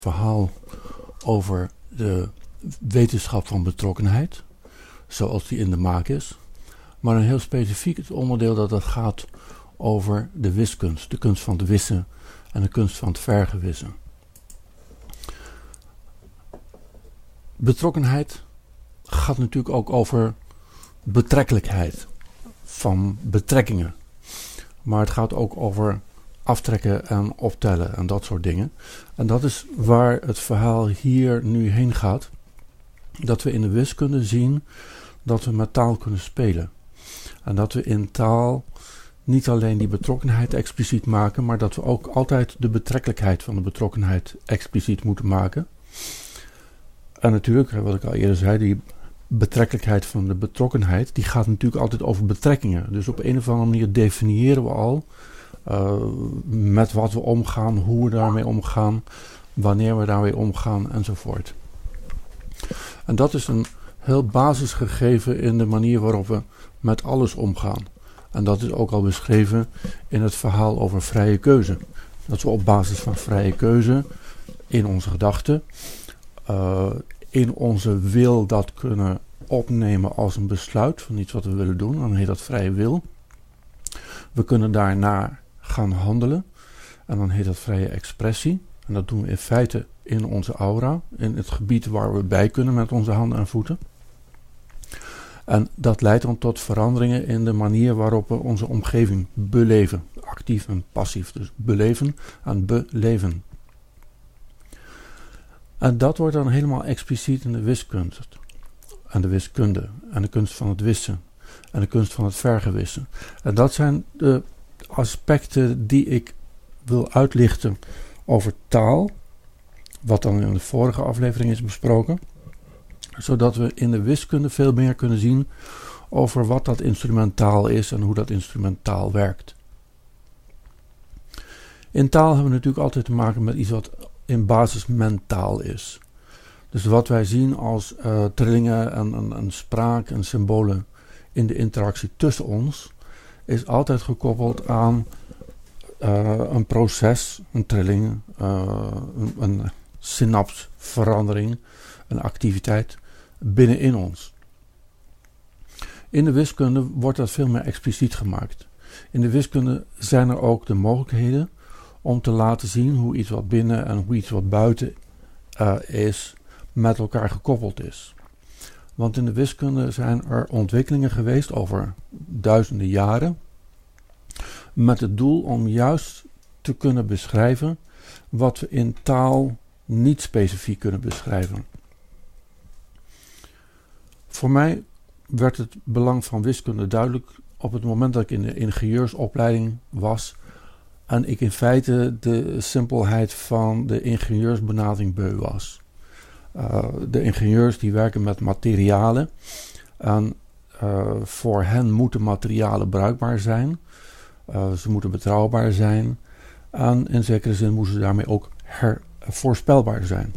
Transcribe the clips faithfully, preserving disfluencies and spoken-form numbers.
verhaal over de wetenschap van betrokkenheid, zoals die in de maak is, maar een heel specifiek het onderdeel dat het gaat over de wiskunst, de kunst van het wissen en de kunst van het vergewissen. Betrokkenheid gaat natuurlijk ook over betrekkelijkheid van betrekkingen, maar het gaat ook over aftrekken en optellen en dat soort dingen. En dat is waar het verhaal hier nu heen gaat. Dat we in de wiskunde zien dat we met taal kunnen spelen. En dat we in taal niet alleen die betrokkenheid expliciet maken, maar dat we ook altijd de betrekkelijkheid van de betrokkenheid expliciet moeten maken. En natuurlijk, wat ik al eerder zei, die betrekkelijkheid van de betrokkenheid, die gaat natuurlijk altijd over betrekkingen. Dus op een of andere manier definiëren we al Uh, met wat we omgaan, hoe we daarmee omgaan, wanneer we daarmee omgaan enzovoort. En dat is een heel basisgegeven in de manier waarop we met alles omgaan. En dat is ook al beschreven in het verhaal over vrije keuze. Dat we op basis van vrije keuze in onze gedachten, uh, in onze wil dat kunnen opnemen als een besluit van iets wat we willen doen, dan heet dat vrije wil. We kunnen daarna gaan handelen en dan heet dat vrije expressie. En dat doen we in feite in onze aura, in het gebied waar we bij kunnen met onze handen en voeten. En dat leidt dan tot veranderingen in de manier waarop we onze omgeving beleven. Actief en passief, dus beleven en beleven. En dat wordt dan helemaal expliciet in de wiskunde. En de wiskunde en de kunst van het wissen en de kunst van het vergewissen. En dat zijn de aspecten die ik wil uitlichten over taal, wat dan in de vorige aflevering is besproken, zodat we in de wiskunde veel meer kunnen zien over wat dat instrumentaal is en hoe dat instrumentaal werkt. In taal hebben we natuurlijk altijd te maken met iets wat in basis mentaal is. Dus wat wij zien als uh, trillingen en, en, en spraak en symbolen in de interactie tussen ons, is altijd gekoppeld aan uh, een proces, een trilling, uh, een, een synapsverandering, een activiteit binnenin ons. In de wiskunde wordt dat veel meer expliciet gemaakt. In de wiskunde zijn er ook de mogelijkheden om te laten zien hoe iets wat binnen en hoe iets wat buiten uh, is, met elkaar gekoppeld is. Want in de wiskunde zijn er ontwikkelingen geweest over duizenden jaren, met het doel om juist te kunnen beschrijven wat we in taal niet specifiek kunnen beschrijven. Voor mij werd het belang van wiskunde duidelijk op het moment dat ik in de ingenieursopleiding was en ik in feite de simpelheid van de ingenieursbenadering beu was. Uh, de ingenieurs die werken met materialen en uh, voor hen moeten materialen bruikbaar zijn. Uh, ze moeten betrouwbaar zijn en in zekere zin moeten ze daarmee ook her- voorspelbaar zijn.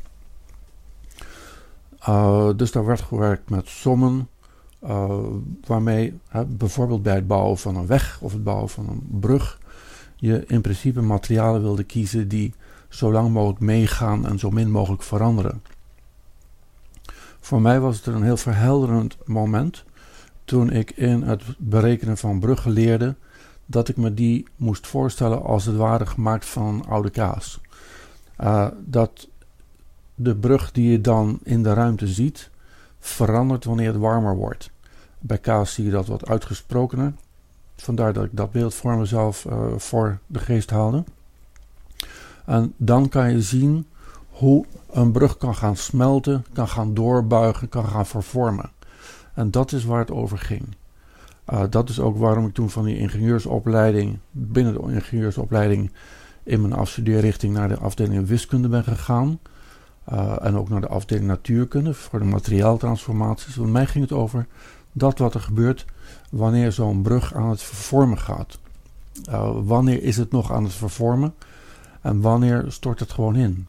Uh, dus daar werd gewerkt met sommen, uh, waarmee uh, bijvoorbeeld bij het bouwen van een weg of het bouwen van een brug je in principe materialen wilde kiezen die zo lang mogelijk meegaan en zo min mogelijk veranderen. Voor mij was het een heel verhelderend moment toen ik in het berekenen van bruggen leerde dat ik me die moest voorstellen als het ware gemaakt van oude kaas. Uh, dat de brug die je dan in de ruimte ziet verandert wanneer het warmer wordt. Bij kaas zie je dat wat uitgesprokener. Vandaar dat ik dat beeld voor mezelf uh, voor de geest haalde. En dan kan je zien hoe een brug kan gaan smelten, kan gaan doorbuigen, kan gaan vervormen. En dat is waar het over ging. Uh, dat is ook waarom ik toen van die ingenieursopleiding, binnen de ingenieursopleiding, in mijn afstudeerrichting naar de afdeling wiskunde ben gegaan. Uh, en ook naar de afdeling natuurkunde voor de materiaaltransformaties. Want mij ging het over dat wat er gebeurt wanneer zo'n brug aan het vervormen gaat. Uh, wanneer is het nog aan het vervormen en wanneer stort het gewoon in?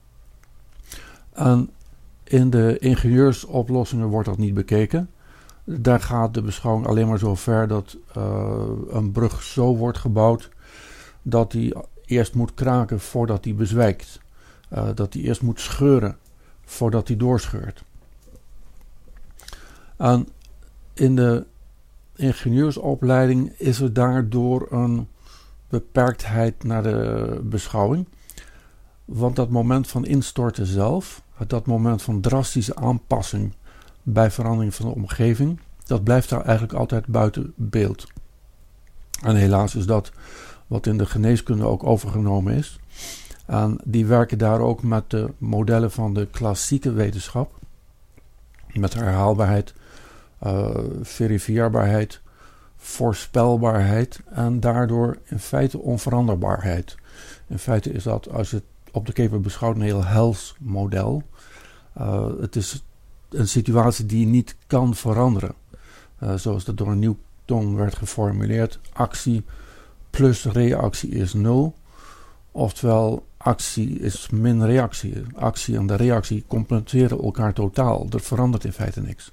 En in de ingenieursoplossingen wordt dat niet bekeken. Daar gaat de beschouwing alleen maar zo ver dat uh, een brug zo wordt gebouwd dat die eerst moet kraken voordat die bezwijkt. Uh, dat hij eerst moet scheuren voordat hij doorscheurt. En in de ingenieursopleiding is er daardoor een beperktheid naar de beschouwing. Want dat moment van instorten zelf, dat moment van drastische aanpassing bij verandering van de omgeving, dat blijft daar eigenlijk altijd buiten beeld. En helaas is dat wat in de geneeskunde ook overgenomen is. En die werken daar ook met de modellen van de klassieke wetenschap. Met herhaalbaarheid, uh, verifieerbaarheid, voorspelbaarheid en daardoor in feite onveranderbaarheid. In feite is dat, als je het op de keper beschouwt, een heel hels model. Uh, het is een situatie die niet kan veranderen. Uh, zoals dat door Newton werd geformuleerd. Actie plus reactie is nul. Oftewel, actie is min reactie. Actie en de reactie compenseren elkaar totaal. Er verandert in feite niks.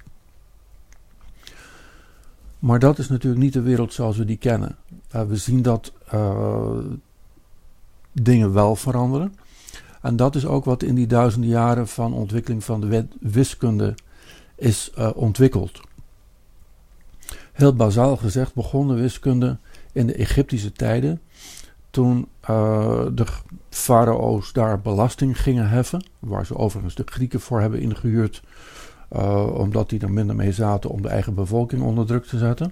Maar dat is natuurlijk niet de wereld zoals we die kennen. Uh, we zien dat uh, dingen wel veranderen. En dat is ook wat in die duizenden jaren van ontwikkeling van de wet- wiskunde is uh, ontwikkeld. Heel bazaal gezegd begon de wiskunde in de Egyptische tijden, toen uh, de farao's daar belasting gingen heffen, waar ze overigens de Grieken voor hebben ingehuurd, uh, omdat die er minder mee zaten om de eigen bevolking onder druk te zetten.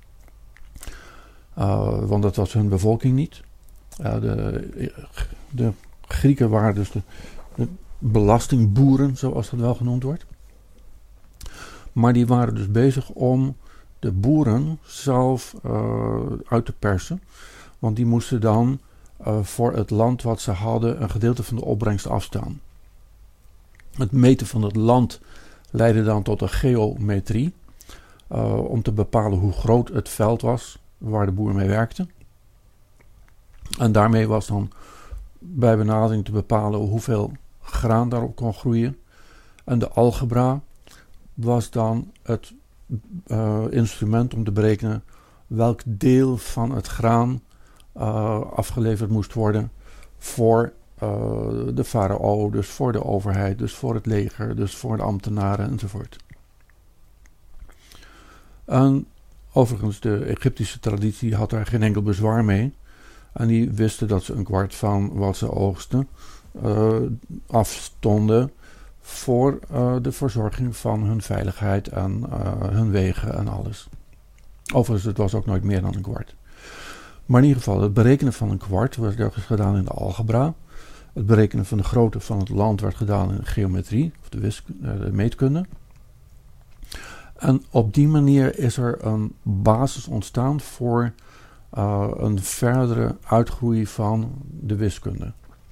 Uh, want dat was hun bevolking niet. Uh, de, de Grieken waren dus de, de belastingboeren, zoals dat wel genoemd wordt. Maar die waren dus bezig om de boeren zelf uh, uit te persen. Want die moesten dan uh, voor het land wat ze hadden een gedeelte van de opbrengst afstaan. Het meten van het land leidde dan tot een geometrie. Uh, om te bepalen hoe groot het veld was waar de boer mee werkte. En daarmee was dan bij benadering te bepalen hoeveel graan daarop kon groeien. En de algebra was dan het uh, instrument om te berekenen welk deel van het graan uh, afgeleverd moest worden voor uh, de farao, dus voor de overheid, dus voor het leger, dus voor de ambtenaren enzovoort. En overigens, de Egyptische traditie had daar geen enkel bezwaar mee. En die wisten dat ze een kwart van wat ze oogsten uh, afstonden voor uh, de verzorging van hun veiligheid en uh, hun wegen en alles. Overigens, het was ook nooit meer dan een kwart. Maar in ieder geval, het berekenen van een kwart werd gedaan in de algebra. Het berekenen van de grootte van het land werd gedaan in de geometrie, of de, wiskunde, de meetkunde. En op die manier is er een basis ontstaan voor uh, een verdere uitgroei van de wiskunde.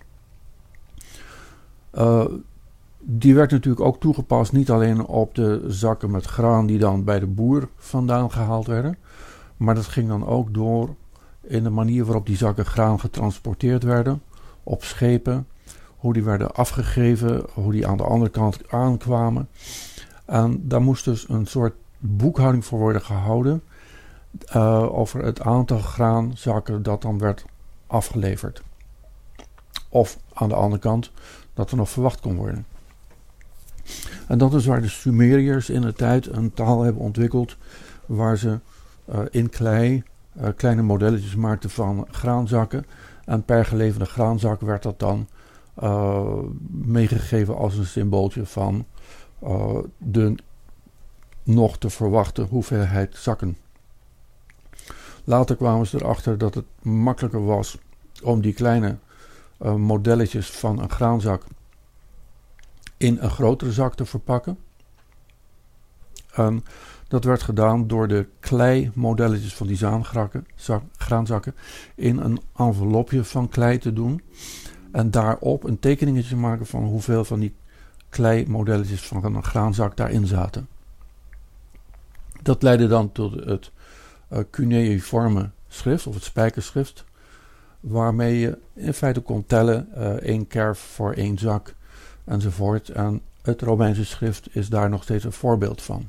Uh, die werd natuurlijk ook toegepast niet alleen op de zakken met graan die dan bij de boer vandaan gehaald werden, maar dat ging dan ook door in de manier waarop die zakken graan getransporteerd werden, op schepen, hoe die werden afgegeven, hoe die aan de andere kant aankwamen. En daar moest dus een soort boekhouding voor worden gehouden uh, over het aantal graanzakken dat dan werd afgeleverd. Of aan de andere kant dat er nog verwacht kon worden. En dat is waar de Sumeriërs in de tijd een taal hebben ontwikkeld waar ze uh, in klei uh, kleine modelletjes maakten van graanzakken. En per geleverde graanzak werd dat dan uh, meegegeven als een symbooltje van uh, de nog te verwachten hoeveelheid zakken. Later kwamen ze erachter dat het makkelijker was om die kleine uh, modelletjes van een graanzak in een grotere zak te verpakken. En dat werd gedaan door de klei-modelletjes van die zaangrakken, zak, graanzakken in een envelopje van klei te doen. En daarop een tekeningetje maken van hoeveel van die klei-modelletjes van een graanzak daarin zaten. Dat leidde dan tot het uh, cuneiforme schrift, of het spijkerschrift, waarmee je in feite kon tellen uh, één kerf voor één zak enzovoort. En het Romeinse schrift is daar nog steeds een voorbeeld van.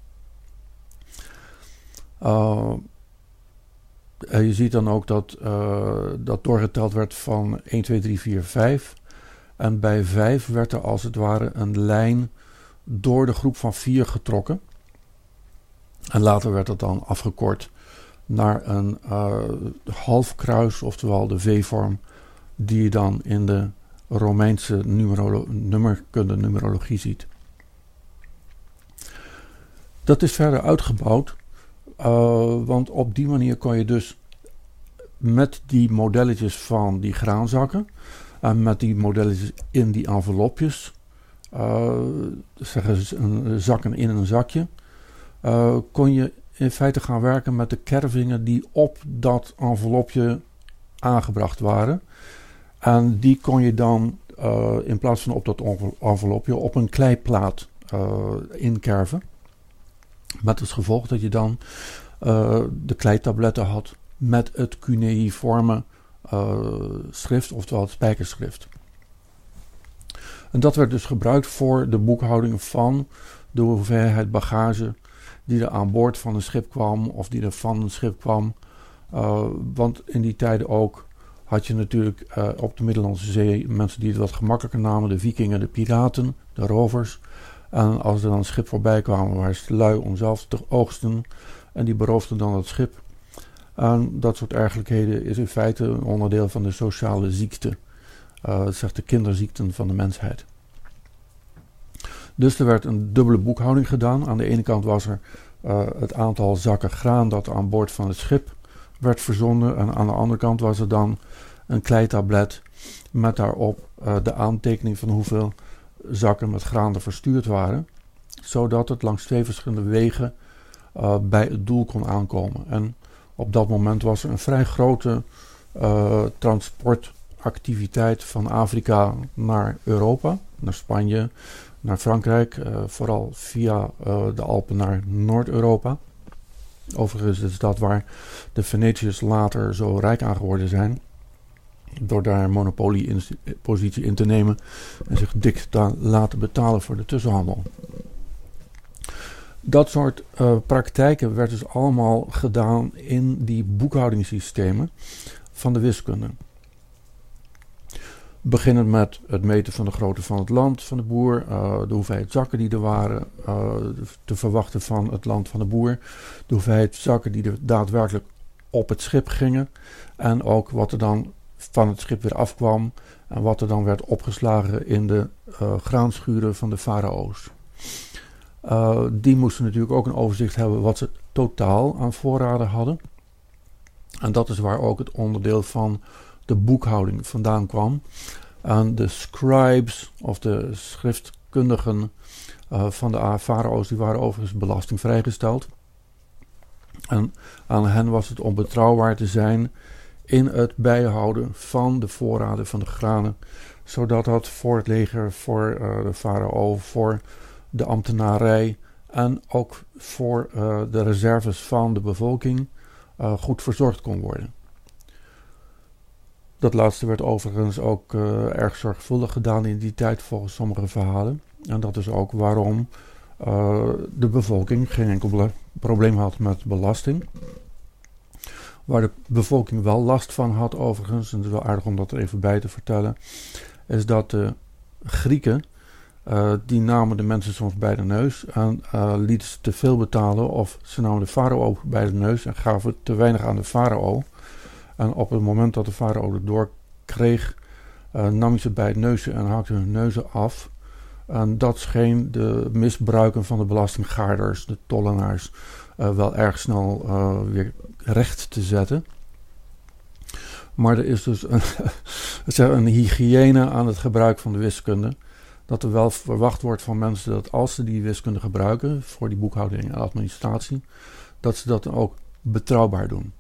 Uh, je ziet dan ook dat uh, dat doorgeteld werd van één, twee, drie, vier, vijf. En bij vijf werd er als het ware een lijn door de groep van vier getrokken. En later werd het dan afgekort naar een uh, halfkruis, oftewel de V-vorm, die je dan in de Romeinse numerolo- nummerkunde numerologie ziet. Dat is verder uitgebouwd, uh, want op die manier kon je dus met die modelletjes van die graanzakken en met die modelletjes in die envelopjes, uh, zeggen ze een zakken in een zakje, uh, kon je in feite gaan werken met de kervingen die op dat envelopje aangebracht waren. En die kon je dan uh, in plaats van op dat envelopje op een kleiplaat uh, inkerven. Met als gevolg dat je dan uh, de kleitabletten had met het cuneiforme uh, schrift, oftewel het spijkerschrift. En dat werd dus gebruikt voor de boekhouding van de hoeveelheid bagage die er aan boord van een schip kwam of die er van een schip kwam. Uh, want in die tijden ook had je natuurlijk uh, op de Middellandse Zee mensen die het wat gemakkelijker namen, de vikingen, de piraten, de rovers. En als er dan een schip voorbij kwam, waren ze lui om zelf te oogsten en die beroofden dan het schip. En dat soort ergelijkheden is in feite een onderdeel van de sociale ziekte. Uh, het zegt de kinderziekten van de mensheid. Dus er werd een dubbele boekhouding gedaan. Aan de ene kant was er uh, het aantal zakken graan dat aan boord van het schip werd verzonden. En aan de andere kant was er dan een kleitablet met daarop uh, de aantekening van hoeveel zakken met graan er verstuurd waren. Zodat het langs twee verschillende wegen uh, bij het doel kon aankomen. En op dat moment was er een vrij grote uh, transportactiviteit van Afrika naar Europa, naar Spanje, naar Frankrijk, uh, vooral via uh, de Alpen naar Noord-Europa. Overigens is dat waar de Venetiërs later zo rijk aan geworden zijn, door daar een monopoliepositie in te nemen en zich dik te laten betalen voor de tussenhandel. Dat soort uh, praktijken werd dus allemaal gedaan in die boekhoudingssystemen van de wiskunde. Beginnend met het meten van de grootte van het land van de boer, uh, de hoeveelheid zakken die er waren, uh, te verwachten van het land van de boer, de hoeveelheid zakken die er daadwerkelijk op het schip gingen en ook wat er dan van het schip weer afkwam en wat er dan werd opgeslagen in de uh, graanschuren van de farao's. Uh, die moesten natuurlijk ook een overzicht hebben wat ze totaal aan voorraden hadden. En dat is waar ook het onderdeel van de boekhouding vandaan kwam. En de scribes of de schriftkundigen uh, van de farao's die waren overigens belastingvrijgesteld. En aan hen was het om betrouwbaar te zijn in het bijhouden van de voorraden van de granen. Zodat dat voor het leger, voor uh, de farao, voor de ambtenarij en ook voor uh, de reserves van de bevolking uh, goed verzorgd kon worden. Dat laatste werd overigens ook uh, erg zorgvuldig gedaan in die tijd volgens sommige verhalen. En dat is ook waarom uh, de bevolking geen enkel probleem had met belasting. Waar de bevolking wel last van had overigens, en het is wel aardig om dat er even bij te vertellen, is dat de Grieken, Uh, die namen de mensen soms bij de neus en uh, lieten ze te veel betalen of ze namen de farao bij de neus en gaven te weinig aan de farao. En op het moment dat de farao het door kreeg, uh, nam hij ze bij het neusje en hakte hun neuzen af. En dat scheen de misbruiken van de belastinggaarders, de tollenaars, uh, wel erg snel uh, weer recht te zetten. Maar er is dus een, een hygiëne aan het gebruik van de wiskunde. Dat er wel verwacht wordt van mensen dat als ze die wiskunde gebruiken voor die boekhouding en administratie, dat ze dat dan ook betrouwbaar doen.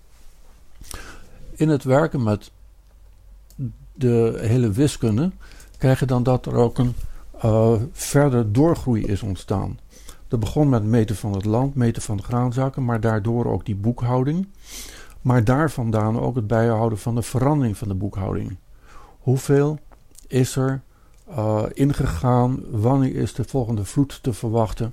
In het werken met de hele wiskunde krijg je dan dat er ook een uh, verder doorgroei is ontstaan. Dat begon met meten van het land, meten van de graanzakken, maar daardoor ook die boekhouding. Maar daar vandaan ook het bijhouden van de verandering van de boekhouding. Hoeveel is er Uh, ingegaan, wanneer is de volgende vloed te verwachten?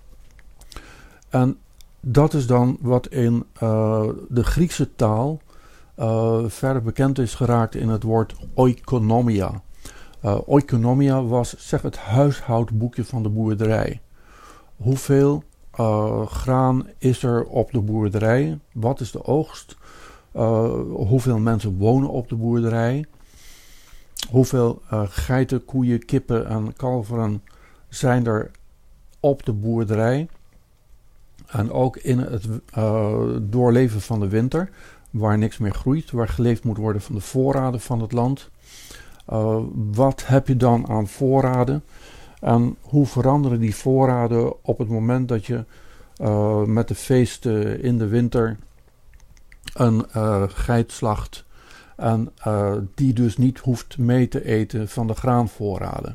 En dat is dan wat in uh, de Griekse taal uh, verder bekend is geraakt in het woord oikonomia. Uh, Oikonomia was zeg het huishoudboekje van de boerderij. Hoeveel uh, graan is er op de boerderij? Wat is de oogst? Uh, hoeveel mensen wonen op de boerderij? Hoeveel uh, geiten, koeien, kippen en kalveren zijn er op de boerderij? En ook in het uh, doorleven van de winter, waar niks meer groeit, waar geleefd moet worden van de voorraden van het land. Uh, wat heb je dan aan voorraden? En hoe veranderen die voorraden op het moment dat je uh, met de feesten in de winter een uh, geit slacht en uh, die dus niet hoeft mee te eten van de graanvoorraden?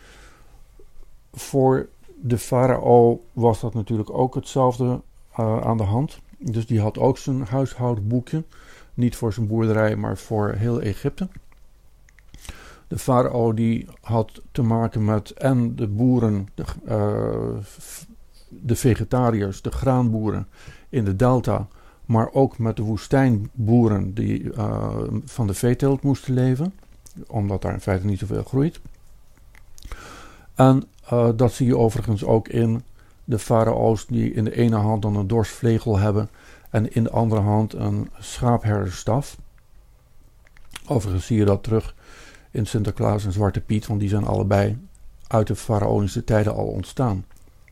Voor de farao was dat natuurlijk ook hetzelfde uh, aan de hand. Dus die had ook zijn huishoudboekje. Niet voor zijn boerderij, maar voor heel Egypte. De farao die had te maken met en de boeren, de, uh, de vegetariërs, de graanboeren in de delta, maar ook met de woestijnboeren die uh, van de veeteelt moesten leven, omdat daar in feite niet zoveel groeit. En uh, dat zie je overigens ook in de farao's die in de ene hand dan een dorsvlegel hebben en in de andere hand een schaapherderstaf. Overigens zie je dat terug in Sinterklaas en Zwarte Piet, want die zijn allebei uit de faraonische tijden al ontstaan.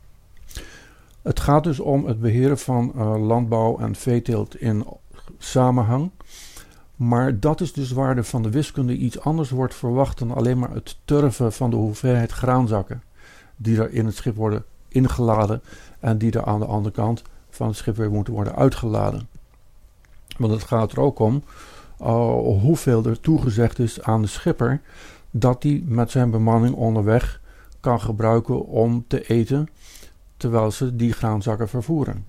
Het gaat dus om het beheren van uh, landbouw en veeteelt in samenhang. Maar dat is dus waar er van de wiskunde iets anders wordt verwacht dan alleen maar het turven van de hoeveelheid graanzakken die er in het schip worden ingeladen en die er aan de andere kant van het schip weer moeten worden uitgeladen. Want het gaat er ook om uh, hoeveel er toegezegd is aan de schipper dat hij met zijn bemanning onderweg kan gebruiken om te eten terwijl ze die graanzakken vervoeren.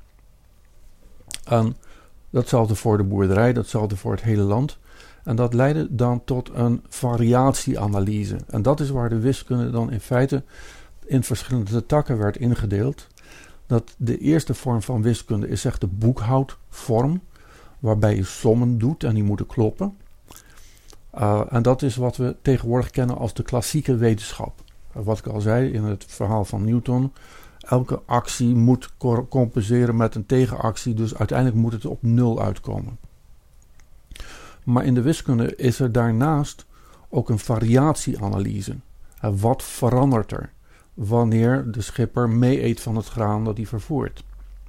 En datzelfde voor de boerderij, datzelfde voor het hele land. En dat leidde dan tot een variatieanalyse. En dat is waar de wiskunde dan in feite in verschillende takken werd ingedeeld. Dat de eerste vorm van wiskunde is echt de boekhoudvorm, waarbij je sommen doet en die moeten kloppen. Uh, en dat is wat we tegenwoordig kennen als de klassieke wetenschap. Uh, wat ik al zei in het verhaal van Newton. Elke actie moet cor- compenseren met een tegenactie, dus uiteindelijk moet het op nul uitkomen. Maar in de wiskunde is er daarnaast ook een variatieanalyse. Uh, wat verandert er wanneer de schipper mee eet van het graan dat hij vervoert?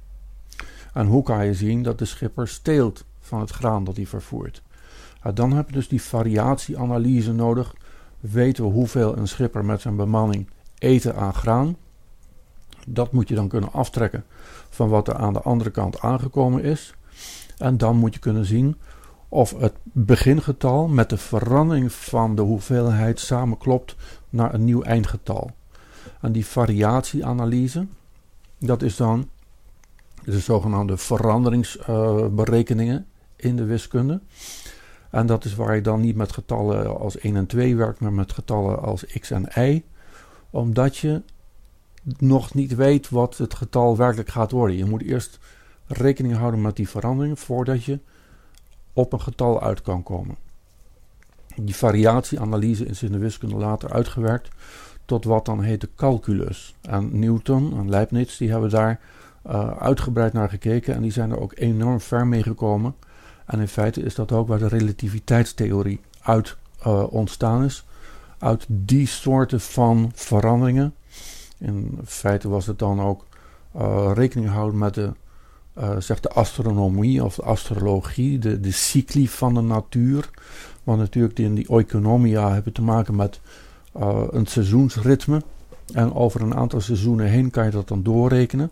En hoe kan je zien dat de schipper steelt van het graan dat hij vervoert? Uh, dan heb je dus die variatieanalyse nodig. Weten we hoeveel een schipper met zijn bemanning eten aan graan? Dat moet je dan kunnen aftrekken van wat er aan de andere kant aangekomen is. En dan moet je kunnen zien of het begingetal met de verandering van de hoeveelheid samenklopt naar een nieuw eindgetal. En die variatieanalyse, dat is dan de zogenaamde veranderingsberekeningen uh, in de wiskunde. En dat is waar je dan niet met getallen als één en twee werkt, maar met getallen als x en y. Omdat je nog niet weet wat het getal werkelijk gaat worden. Je moet eerst rekening houden met die verandering voordat je op een getal uit kan komen. Die variatieanalyse is in de wiskunde later uitgewerkt tot wat dan heet de calculus. En Newton en Leibniz die hebben daar uh, uitgebreid naar gekeken en die zijn er ook enorm ver mee gekomen. En in feite is dat ook waar de relativiteitstheorie uit uh, ontstaan is. Uit die soorten van veranderingen. In feite was het dan ook uh, rekening houden met de, uh, zeg de astronomie of de astrologie, de, de cycli van de natuur. Want natuurlijk in die oikonomia hebben te maken met uh, een seizoensritme. En over een aantal seizoenen heen kan je dat dan doorrekenen.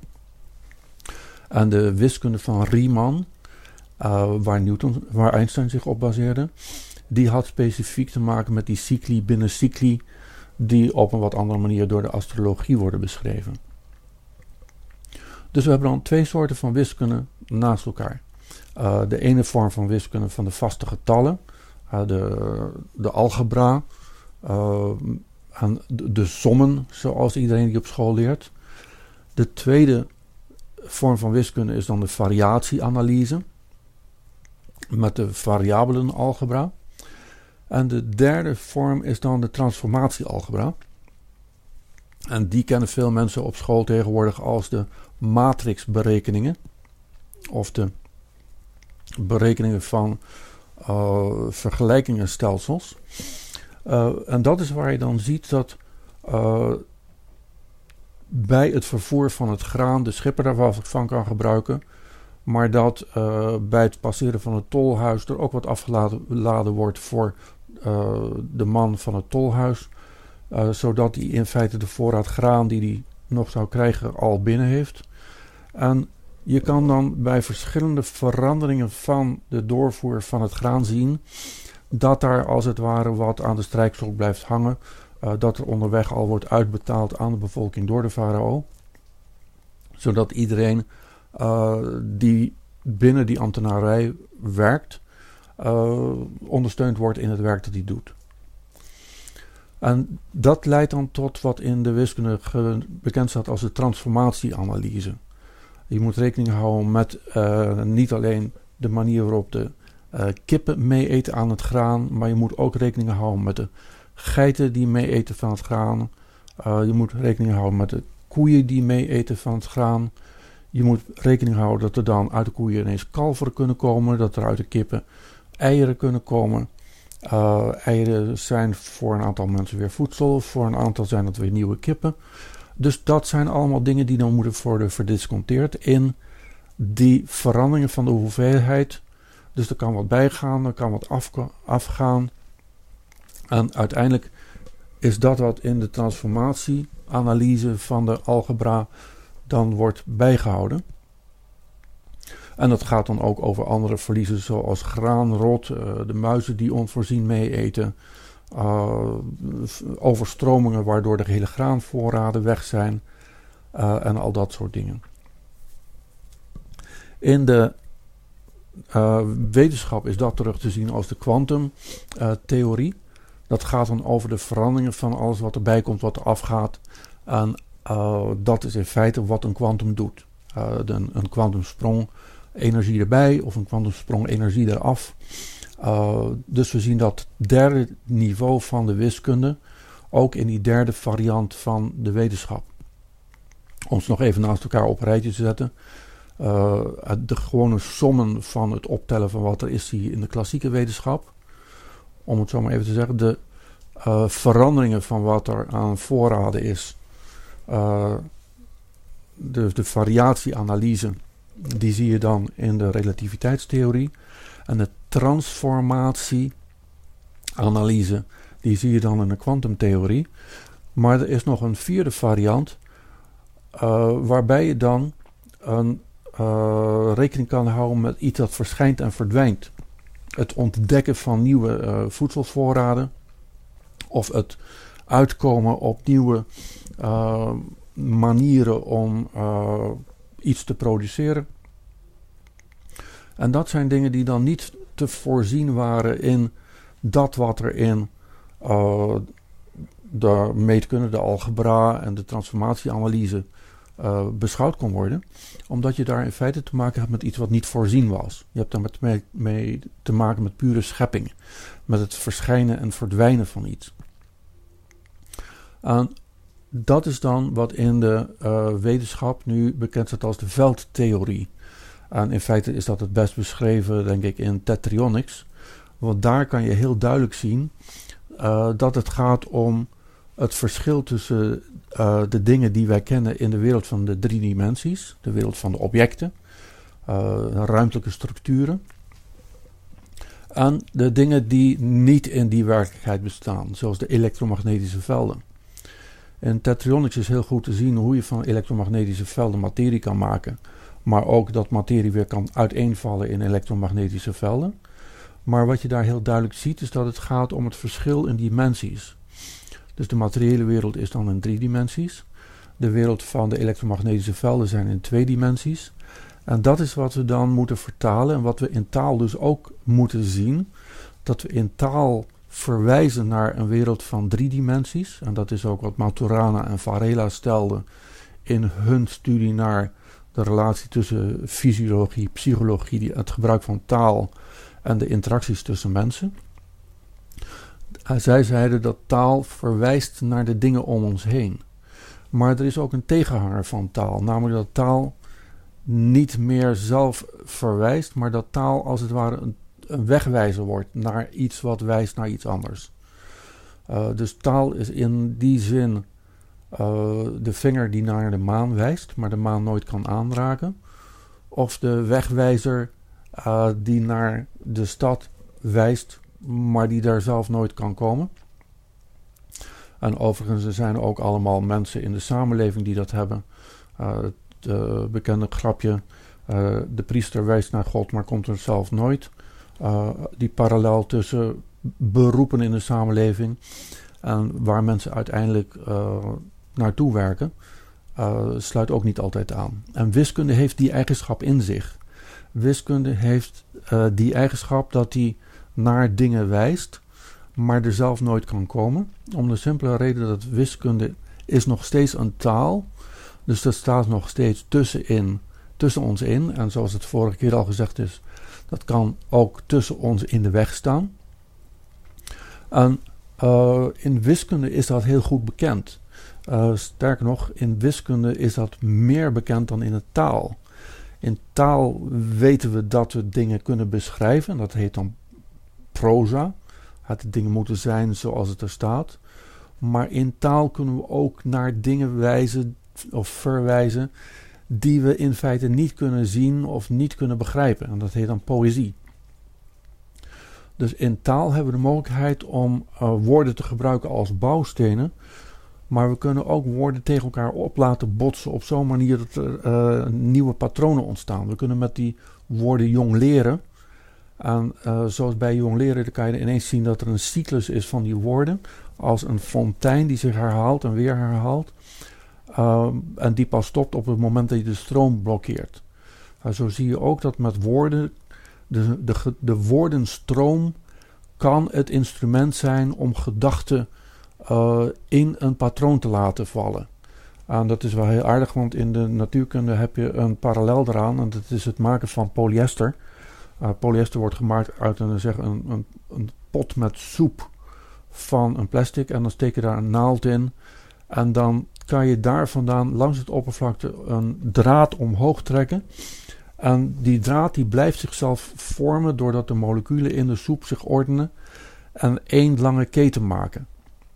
En de wiskunde van Riemann, uh, waar, Newton, waar Einstein zich op baseerde, die had specifiek te maken met die cycli binnen cycli die op een wat andere manier door de astrologie worden beschreven. Dus we hebben dan twee soorten van wiskunde naast elkaar. Uh, de ene vorm van wiskunde van de vaste getallen, uh, de, de algebra, uh, en de, de sommen, zoals iedereen die op school leert. De tweede vorm van wiskunde is dan de variatieanalyse, met de variabelen algebra. En de derde vorm is dan de transformatiealgebra. En die kennen veel mensen op school tegenwoordig als de matrixberekeningen. Of de berekeningen van uh, vergelijkingenstelsels. Uh, en dat is waar je dan ziet dat uh, bij het vervoer van het graan de schipper daar wat van kan gebruiken. Maar dat uh, bij het passeren van het tolhuis er ook wat afgeladen wordt voor uh, de man van het tolhuis. Uh, zodat hij in feite de voorraad graan die hij nog zou krijgen al binnen heeft. En je kan dan bij verschillende veranderingen van de doorvoer van het graan zien dat daar als het ware wat aan de strijkstok blijft hangen. Uh, dat er onderweg al wordt uitbetaald aan de bevolking door de farao. Zodat iedereen uh, die binnen die ambtenarij werkt, uh, ondersteund wordt in het werk dat hij doet. En dat leidt dan tot wat in de wiskunde bekend staat als de transformatieanalyse. Je moet rekening houden met uh, niet alleen de manier waarop de uh, kippen mee eten aan het graan, maar je moet ook rekening houden met de geiten die mee eten van het graan. Uh, je moet rekening houden met de koeien die mee eten van het graan. Je moet rekening houden dat er dan uit de koeien ineens kalveren kunnen komen, dat er uit de kippen eieren kunnen komen. Uh, eieren zijn voor een aantal mensen weer voedsel, voor een aantal zijn dat weer nieuwe kippen. Dus dat zijn allemaal dingen die dan moeten worden verdisconteerd in die veranderingen van de hoeveelheid. Dus er kan wat bijgaan, er kan wat afka- afgaan. En uiteindelijk is dat wat in de transformatieanalyse van de algebra dan wordt bijgehouden. En dat gaat dan ook over andere verliezen zoals graanrot, uh, de muizen die onvoorzien mee eten, uh, overstromingen waardoor de hele graanvoorraden weg zijn uh, en al dat soort dingen. In de uh, wetenschap is dat terug te zien als de kwantumtheorie. Uh, dat gaat dan over de veranderingen van alles wat erbij komt, wat er afgaat. En uh, dat is in feite wat een kwantum doet. Uh, de, een kwantumsprong energie erbij of een kwantumsprong energie eraf. Uh, dus we zien dat derde niveau van de wiskunde ook in die derde variant van de wetenschap. Om ze nog even naast elkaar op een rijtje te zetten. Uh, de gewone sommen van het optellen van wat er is zie je in de klassieke wetenschap. Om het zo maar even te zeggen. De uh, veranderingen van wat er aan voorraden is. Uh, de, de variatieanalyse. Die zie je dan in de relativiteitstheorie. En de transformatieanalyse, die zie je dan in de kwantumtheorie. Maar er is nog een vierde variant, uh, waarbij je dan een uh, rekening kan houden met iets dat verschijnt en verdwijnt. Het ontdekken van nieuwe uh, voedselvoorraden, of het uitkomen op nieuwe uh, manieren om uh, iets te produceren. En dat zijn dingen die dan niet te voorzien waren in dat wat er in uh, de meetkunde, de algebra en de transformatieanalyse uh, beschouwd kon worden. Omdat je daar in feite te maken hebt met iets wat niet voorzien was. Je hebt daar met mee, mee te maken met pure schepping. Met het verschijnen en verdwijnen van iets. En dat is dan wat in de uh, wetenschap nu bekend staat als de veldtheorie. En in feite is dat het best beschreven, denk ik, in tetrionics. Want daar kan je heel duidelijk zien uh, dat het gaat om het verschil tussen uh, de dingen die wij kennen in de wereld van de drie dimensies. De wereld van de objecten, uh, ruimtelijke structuren. En de dingen die niet in die werkelijkheid bestaan, zoals de elektromagnetische velden. In tetrionics is heel goed te zien hoe je van elektromagnetische velden materie kan maken. Maar ook dat materie weer kan uiteenvallen in elektromagnetische velden. Maar wat je daar heel duidelijk ziet is dat het gaat om het verschil in dimensies. Dus de materiële wereld is dan in drie dimensies. De wereld van de elektromagnetische velden zijn in twee dimensies. En dat is wat we dan moeten vertalen en wat we in taal dus ook moeten zien. Dat we in taal verwijzen naar een wereld van drie dimensies. En dat is ook wat Maturana en Varela stelden in hun studie naar de relatie tussen fysiologie, psychologie, het gebruik van taal en de interacties tussen mensen. Uh, zij zeiden dat taal verwijst naar de dingen om ons heen. Maar er is ook een tegenhanger van taal. Namelijk dat taal niet meer zelf verwijst, maar dat taal als het ware een, een wegwijzer wordt naar iets wat wijst naar iets anders. Uh, dus taal is in die zin uh, de vinger die naar de maan wijst, maar de maan nooit kan aanraken. Of de wegwijzer uh, die naar de stad wijst, maar die daar zelf nooit kan komen. En overigens, er zijn ook allemaal mensen in de samenleving die dat hebben. Uh, het uh, bekende grapje, uh, de priester wijst naar God, maar komt er zelf nooit. Uh, die parallel tussen beroepen in de samenleving en waar mensen uiteindelijk uh, naartoe werken, uh, sluit ook niet altijd aan. En wiskunde heeft die eigenschap in zich. Wiskunde heeft uh, die eigenschap dat die naar dingen wijst, maar er zelf nooit kan komen. Om de simpele reden dat wiskunde is nog steeds een taal. Dus dat staat nog steeds tussenin, tussen ons in. En zoals het vorige keer al gezegd is, dat kan ook tussen ons in de weg staan. En uh, in wiskunde is dat heel goed bekend. Uh, sterker nog, in wiskunde is dat meer bekend dan in de taal. In taal weten we dat we dingen kunnen beschrijven. Dat heet dan proza. Het dingen moeten zijn zoals het er staat. Maar in taal kunnen we ook naar dingen wijzen of verwijzen die we in feite niet kunnen zien of niet kunnen begrijpen. En dat heet dan poëzie. Dus in taal hebben we de mogelijkheid om uh, woorden te gebruiken als bouwstenen. Maar we kunnen ook woorden tegen elkaar op laten botsen op zo'n manier dat er uh, nieuwe patronen ontstaan. We kunnen met die woorden jong leren. En uh, zoals bij jong leren, dan kan je ineens zien dat er een cyclus is van die woorden. Als een fontein die zich herhaalt en weer herhaalt. Uh, en die pas stopt op het moment dat je de stroom blokkeert. Uh, zo zie je ook dat met woorden, de, de, de woordenstroom kan het instrument zijn om gedachten uh, in een patroon te laten vallen. En dat is wel heel aardig, want in de natuurkunde heb je een parallel eraan. En dat is het maken van polyester. Uh, polyester wordt gemaakt uit een, zeg, een, een, een pot met soep van een plastic. En dan steek je daar een naald in. En dan kan je daar vandaan langs het oppervlakte een draad omhoog trekken. En die draad die blijft zichzelf vormen doordat de moleculen in de soep zich ordenen en één lange keten maken.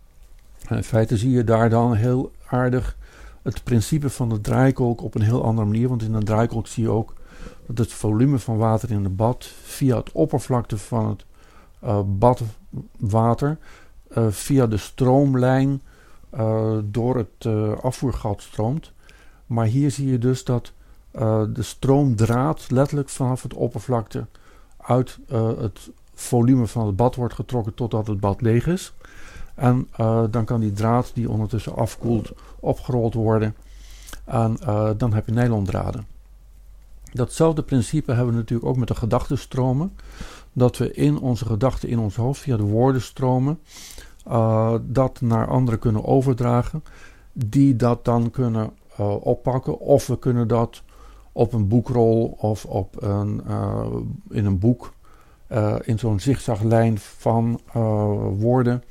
En in feite zie je daar dan heel aardig het principe van de draaikolk op een heel andere manier. Want in een draaikolk zie je ook dat het volume van water in het bad via het oppervlakte van het uh, badwater, uh, via de stroomlijn uh, door het uh, afvoergat stroomt. Maar hier zie je dus dat uh, de stroomdraad letterlijk vanaf het oppervlakte uit uh, het volume van het bad wordt getrokken totdat het bad leeg is. En uh, dan kan die draad die ondertussen afkoelt opgerold worden. En uh, dan heb je nylondraden. Datzelfde principe hebben we natuurlijk ook met de gedachtenstromen. Dat we in onze gedachten in ons hoofd via de woordenstromen uh, dat naar anderen kunnen overdragen. Die dat dan kunnen uh, oppakken. Of we kunnen dat op een boekrol of op een, uh, in een boek uh, in zo'n zigzaglijn van uh, woorden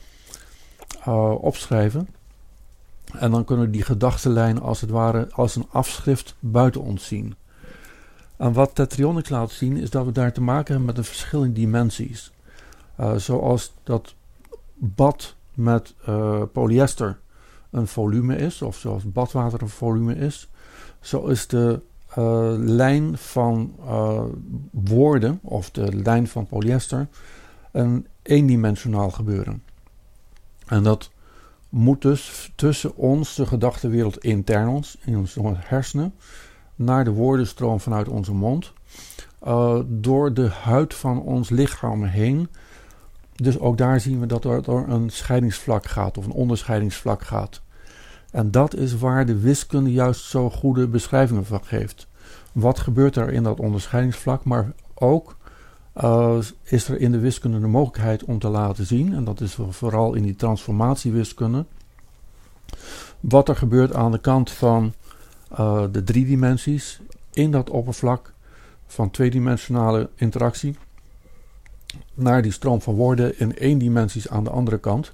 uh, opschrijven. En dan kunnen we die gedachtenlijn als het ware als een afschrift buiten ons zien. En wat Tetrionix laat zien is dat we daar te maken hebben met een verschil in dimensies. Uh, zoals dat bad met uh, polyester een volume is, of zoals badwater een volume is, zo is de uh, lijn van uh, woorden, of de lijn van polyester, een eendimensionaal gebeuren. En dat moet dus tussen ons, de gedachtenwereld intern ons, in onze hersenen, naar de woordenstroom vanuit onze mond, uh, door de huid van ons lichaam heen. Dus ook daar zien we dat er door een scheidingsvlak gaat, of een onderscheidingsvlak gaat. En dat is waar de wiskunde juist zo goede beschrijvingen van geeft. Wat gebeurt er in dat onderscheidingsvlak, maar ook uh, is er in de wiskunde de mogelijkheid om te laten zien, en dat is vooral in die transformatiewiskunde, wat er gebeurt aan de kant van uh, de drie dimensies in dat oppervlak van tweedimensionale interactie. naar die stroom van woorden in één dimensies aan de andere kant.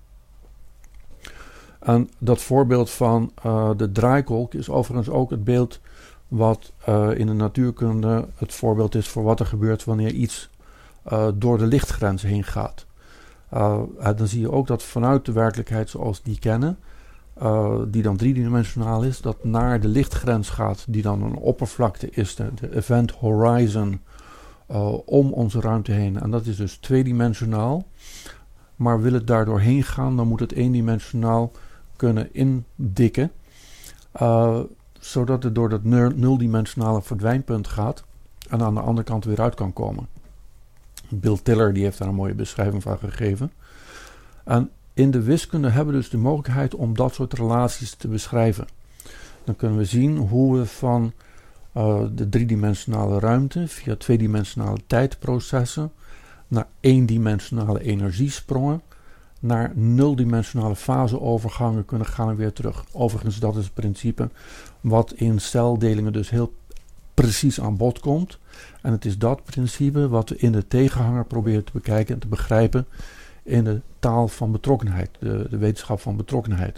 En dat voorbeeld van uh, de draaikolk is overigens ook het beeld wat uh, in de natuurkunde het voorbeeld is voor wat er gebeurt wanneer iets uh, door de lichtgrens heen gaat. Uh, dan zie je ook dat vanuit de werkelijkheid zoals die kennen, uh, die dan driedimensionaal is, dat naar de lichtgrens gaat, die dan een oppervlakte is, de, de event horizon, uh, om onze ruimte heen. En dat is dus tweedimensionaal. Maar wil het daar doorheen gaan, dan moet het eendimensionaal kunnen indikken, uh, zodat het door dat nuldimensionale verdwijnpunt gaat en aan de andere kant weer uit kan komen. Bill Tiller die heeft daar een mooie beschrijving van gegeven. En in de wiskunde hebben we dus de mogelijkheid om dat soort relaties te beschrijven. Dan kunnen we zien hoe we van uh, de driedimensionale ruimte via tweedimensionale tijdprocessen naar eendimensionale energiesprongen, naar nuldimensionale faseovergangen kunnen gaan en weer terug. Overigens, dat is het principe wat in celdelingen dus heel precies aan bod komt. En het is dat principe wat we in de tegenhanger proberen te bekijken en te begrijpen in de taal van betrokkenheid, de, de wetenschap van betrokkenheid.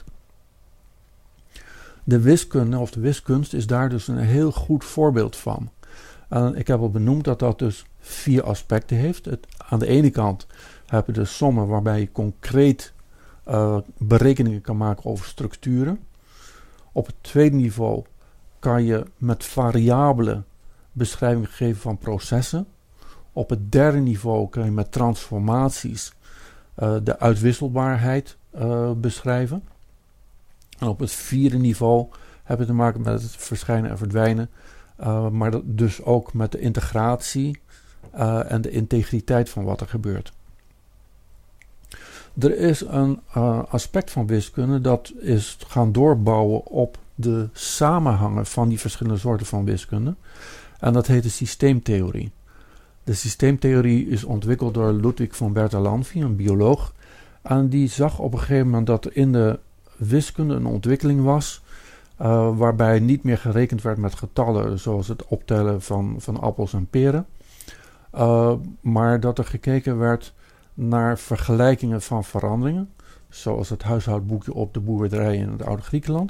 De wiskunde of de wiskunst is daar dus een heel goed voorbeeld van. En ik heb al benoemd dat dat dus vier aspecten heeft. Het, aan de ene kant heb je de sommen waarbij je concreet uh, berekeningen kan maken over structuren. Op het tweede niveau kan je met variabelen beschrijvingen geven van processen. Op het derde niveau kun je met transformaties uh, de uitwisselbaarheid uh, beschrijven. En op het vierde niveau heb je te maken met het verschijnen en verdwijnen. Uh, maar dat dus ook met de integratie uh, en de integriteit van wat er gebeurt. Er is een uh, aspect van wiskunde dat is gaan doorbouwen op de samenhangen van die verschillende soorten van wiskunde. En dat heet de systeemtheorie. De systeemtheorie is ontwikkeld door Ludwig von Bertalanffy, een bioloog. En die zag op een gegeven moment dat er in de wiskunde een ontwikkeling was, Uh, waarbij niet meer gerekend werd met getallen zoals het optellen van, van appels en peren. Uh, maar dat er gekeken werd naar vergelijkingen van veranderingen, zoals het huishoudboekje op de boerderij in het oude Griekenland.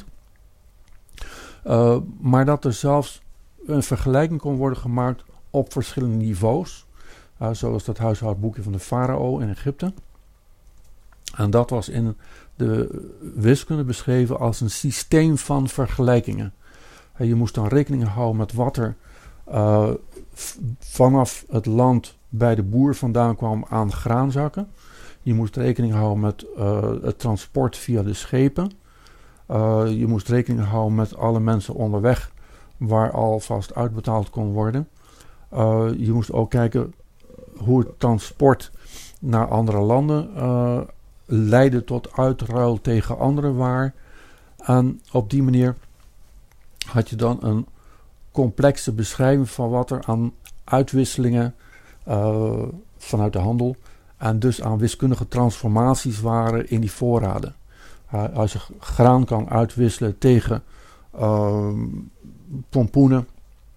Uh, maar dat er zelfs een vergelijking kon worden gemaakt op verschillende niveaus, uh, zoals dat huishoudboekje van de farao in Egypte. En dat was in de wiskunde beschreven als een systeem van vergelijkingen. Je moest dan rekening houden met wat er uh, f- vanaf het land bij de boer vandaan kwam aan graanzakken. Je moest rekening houden met uh, het transport via de schepen. Uh, je moest rekening houden met alle mensen onderweg waar alvast uitbetaald kon worden. Uh, je moest ook kijken hoe het transport naar andere landen uh, leidde tot uitruil tegen andere waar. En op die manier had je dan een complexe beschrijving van wat er aan uitwisselingen uh, vanuit de handel en dus aan wiskundige transformaties waren in die voorraden. Uh, als je graan kan uitwisselen tegen uh, pompoenen,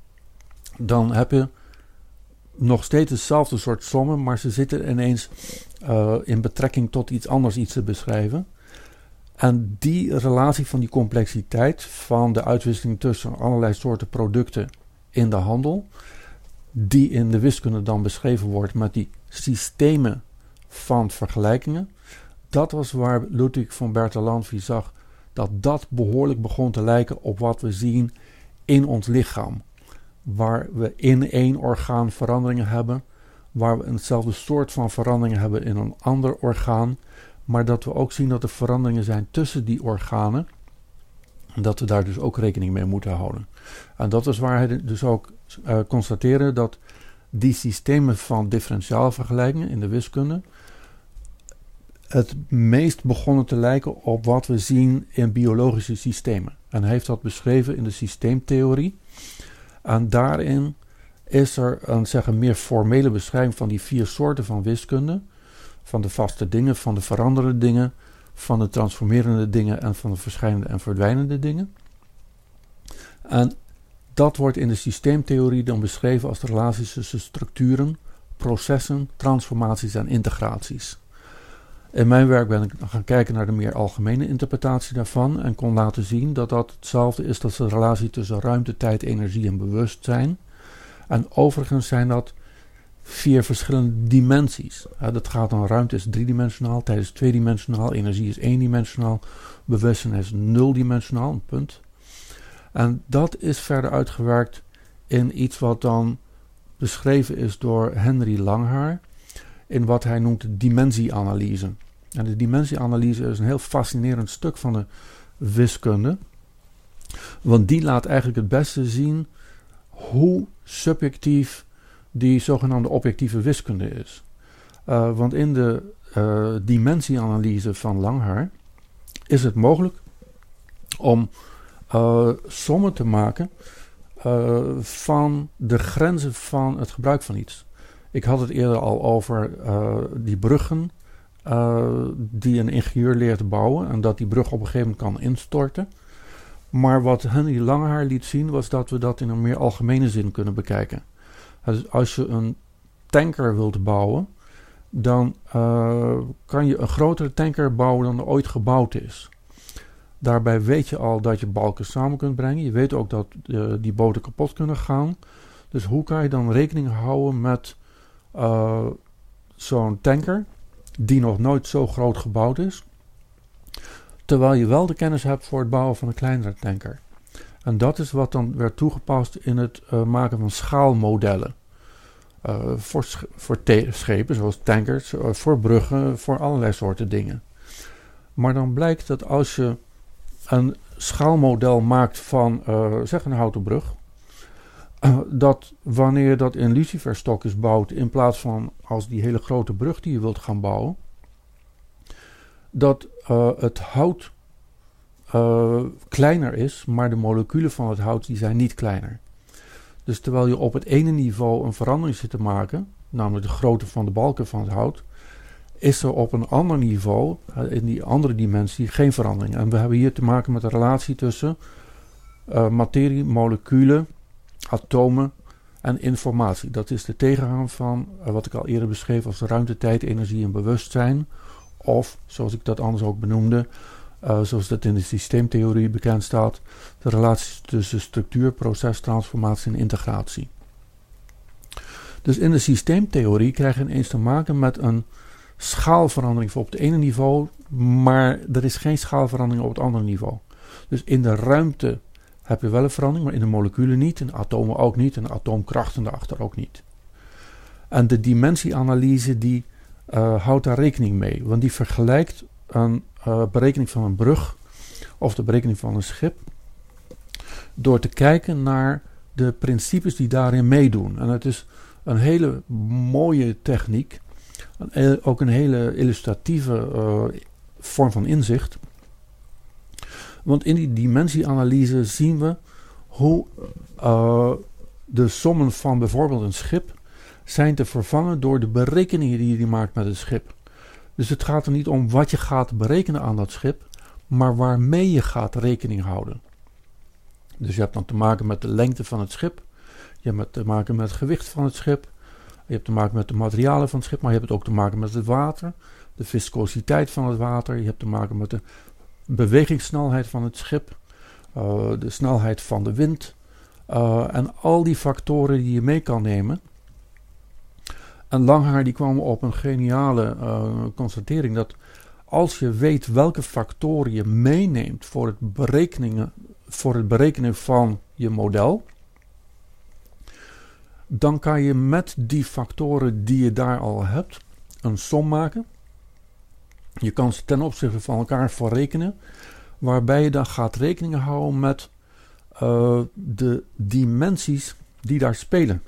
dan heb je nog steeds hetzelfde soort sommen, maar ze zitten ineens uh, in betrekking tot iets anders iets te beschrijven. En die relatie van die complexiteit van de uitwisseling tussen allerlei soorten producten in de handel, die in de wiskunde dan beschreven wordt met die systemen van vergelijkingen, dat was waar Ludwig von Bertalanffy zag dat dat behoorlijk begon te lijken op wat we zien in ons lichaam. Waar we in één orgaan veranderingen hebben, waar we eenzelfde soort van veranderingen hebben in een ander orgaan, maar dat we ook zien dat er veranderingen zijn tussen die organen en dat we daar dus ook rekening mee moeten houden. En dat is waar hij dus ook uh, constateerde dat die systemen van differentiaalvergelijkingen in de wiskunde het meest begonnen te lijken op wat we zien in biologische systemen. En hij heeft dat beschreven in de systeemtheorie. En daarin is er een zeg, een meer formele beschrijving van die vier soorten van wiskunde. Van de vaste dingen, van de veranderende dingen, van de transformerende dingen en van de verschijnende en verdwijnende dingen. En dat wordt in de systeemtheorie dan beschreven als de relaties tussen structuren, processen, transformaties en integraties. In mijn werk ben ik gaan kijken naar de meer algemene interpretatie daarvan en kon laten zien dat dat hetzelfde is als de relatie tussen ruimte, tijd, energie en bewustzijn. En overigens zijn dat vier verschillende dimensies. Ja, dat gaat dan, ruimte is driedimensionaal, tijd is tweedimensionaal, energie is eendimensionaal, bewustzijn is nuldimensionaal, een punt. En dat is verder uitgewerkt in iets wat dan beschreven is door Henry Langhaar in wat hij noemt de dimensieanalyse. En de dimensieanalyse is een heel fascinerend stuk van de wiskunde, want die laat eigenlijk het beste zien hoe subjectief die zogenaamde objectieve wiskunde is. Uh, want in de uh, dimensieanalyse van Langhaar is het mogelijk om uh, sommen te maken uh, van de grenzen van het gebruik van iets. Ik had het eerder al over uh, die bruggen uh, die een ingenieur leert te bouwen en dat die brug op een gegeven moment kan instorten. Maar wat Henry Langhaar liet zien was dat we dat in een meer algemene zin kunnen bekijken. Dus als je een tanker wilt bouwen, dan uh, kan je een grotere tanker bouwen dan er ooit gebouwd is. Daarbij weet je al dat je balken samen kunt brengen. Je weet ook dat uh, die boten kapot kunnen gaan. Dus hoe kan je dan rekening houden met uh, zo'n tanker die nog nooit zo groot gebouwd is, terwijl je wel de kennis hebt voor het bouwen van een kleinere tanker. En dat is wat dan werd toegepast in het uh, maken van schaalmodellen. Uh, voor sch- voor te- schepen, zoals tankers, uh, voor bruggen, voor allerlei soorten dingen. Maar dan blijkt dat als je een schaalmodel maakt van, uh, zeg een houten brug, uh, dat wanneer je dat in luciferstokjes bouwt, in plaats van als die hele grote brug die je wilt gaan bouwen, dat uh, het hout uh, kleiner is, maar de moleculen van het hout die zijn niet kleiner. Dus terwijl je op het ene niveau een verandering zit te maken, namelijk de grootte van de balken van het hout, is er op een ander niveau, uh, in die andere dimensie, geen verandering. En we hebben hier te maken met een relatie tussen uh, materie, moleculen, atomen en informatie. Dat is de tegenhanger van uh, wat ik al eerder beschreef als ruimte, tijd, energie en bewustzijn. Of, zoals ik dat anders ook benoemde, uh, zoals dat in de systeemtheorie bekend staat, de relatie tussen structuur, proces, transformatie en integratie. Dus in de systeemtheorie krijg je ineens te maken met een schaalverandering op het ene niveau, maar er is geen schaalverandering op het andere niveau. Dus in de ruimte heb je wel een verandering, maar in de moleculen niet, in de atomen ook niet, en de atoomkrachten daarachter ook niet. En de dimensieanalyse die uh, houdt daar rekening mee, want die vergelijkt een uh, berekening van een brug of de berekening van een schip door te kijken naar de principes die daarin meedoen. En het is een hele mooie techniek, een, ook een hele illustratieve uh, vorm van inzicht. Want in die dimensieanalyse zien we hoe uh, de sommen van bijvoorbeeld een schip zijn te vervangen door de berekeningen die je maakt met het schip. Dus het gaat er niet om wat je gaat berekenen aan dat schip, maar waarmee je gaat rekening houden. Dus je hebt dan te maken met de lengte van het schip, je hebt te maken met het gewicht van het schip, je hebt te maken met de materialen van het schip, maar je hebt het ook te maken met het water, de viscositeit van het water, je hebt te maken met de bewegingssnelheid van het schip, uh, de snelheid van de wind uh, en al die factoren die je mee kan nemen. En Langhaar die kwam op een geniale uh, constatering dat als je weet welke factoren je meeneemt voor het berekenen, voor het berekenen van je model, dan kan je met die factoren die je daar al hebt een som maken. Je kan ze ten opzichte van elkaar verrekenen, waarbij je dan gaat rekening houden met uh, de dimensies die daar spelen.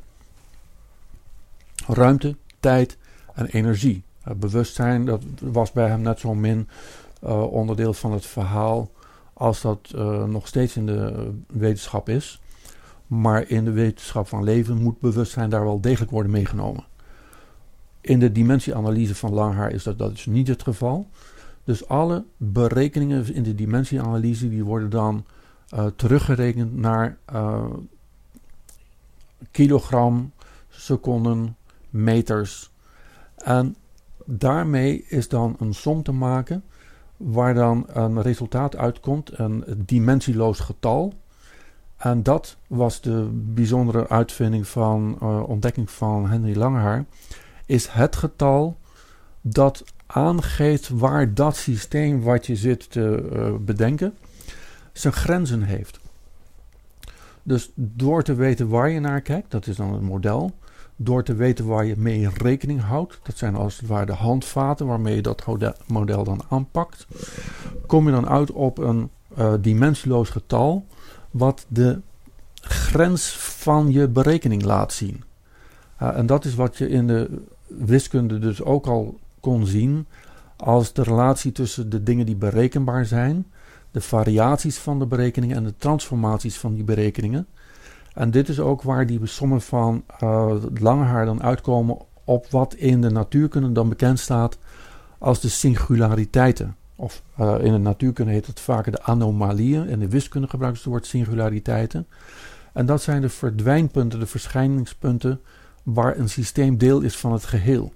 Ruimte, tijd en energie. Uh, bewustzijn, dat was bij hem net zo min uh, onderdeel van het verhaal als dat uh, nog steeds in de uh, wetenschap is. Maar in de wetenschap van leven moet bewustzijn daar wel degelijk worden meegenomen. In de dimensieanalyse van Langhaar is dat, dat is niet het geval. Dus alle berekeningen in de dimensieanalyse die worden dan uh, teruggerekend naar uh, kilogram, seconden, meters. En daarmee is dan een som te maken waar dan een resultaat uitkomt, een dimensieloos getal. En dat was de bijzondere uitvinding van uh, ontdekking van Henry Langehaar, is het getal dat aangeeft waar dat systeem wat je zit te uh, bedenken zijn grenzen heeft. Dus door te weten waar je naar kijkt, dat is dan het model. Door te weten waar je mee rekening houdt, dat zijn als het ware de handvaten waarmee je dat model dan aanpakt, kom je dan uit op een uh, dimensieloos getal wat de grens van je berekening laat zien. Uh, en dat is wat je in de wiskunde dus ook al kon zien als de relatie tussen de dingen die berekenbaar zijn, de variaties van de berekeningen en de transformaties van die berekeningen. En dit is ook waar die sommen van uh, Langehaar dan uitkomen op wat in de natuurkunde dan bekend staat als de singulariteiten. Of uh, in de natuurkunde heet het vaker de anomalieën. In de wiskunde gebruiken ze het woord singulariteiten. En dat zijn de verdwijnpunten, de verschijningspunten waar een systeem deel is van het geheel.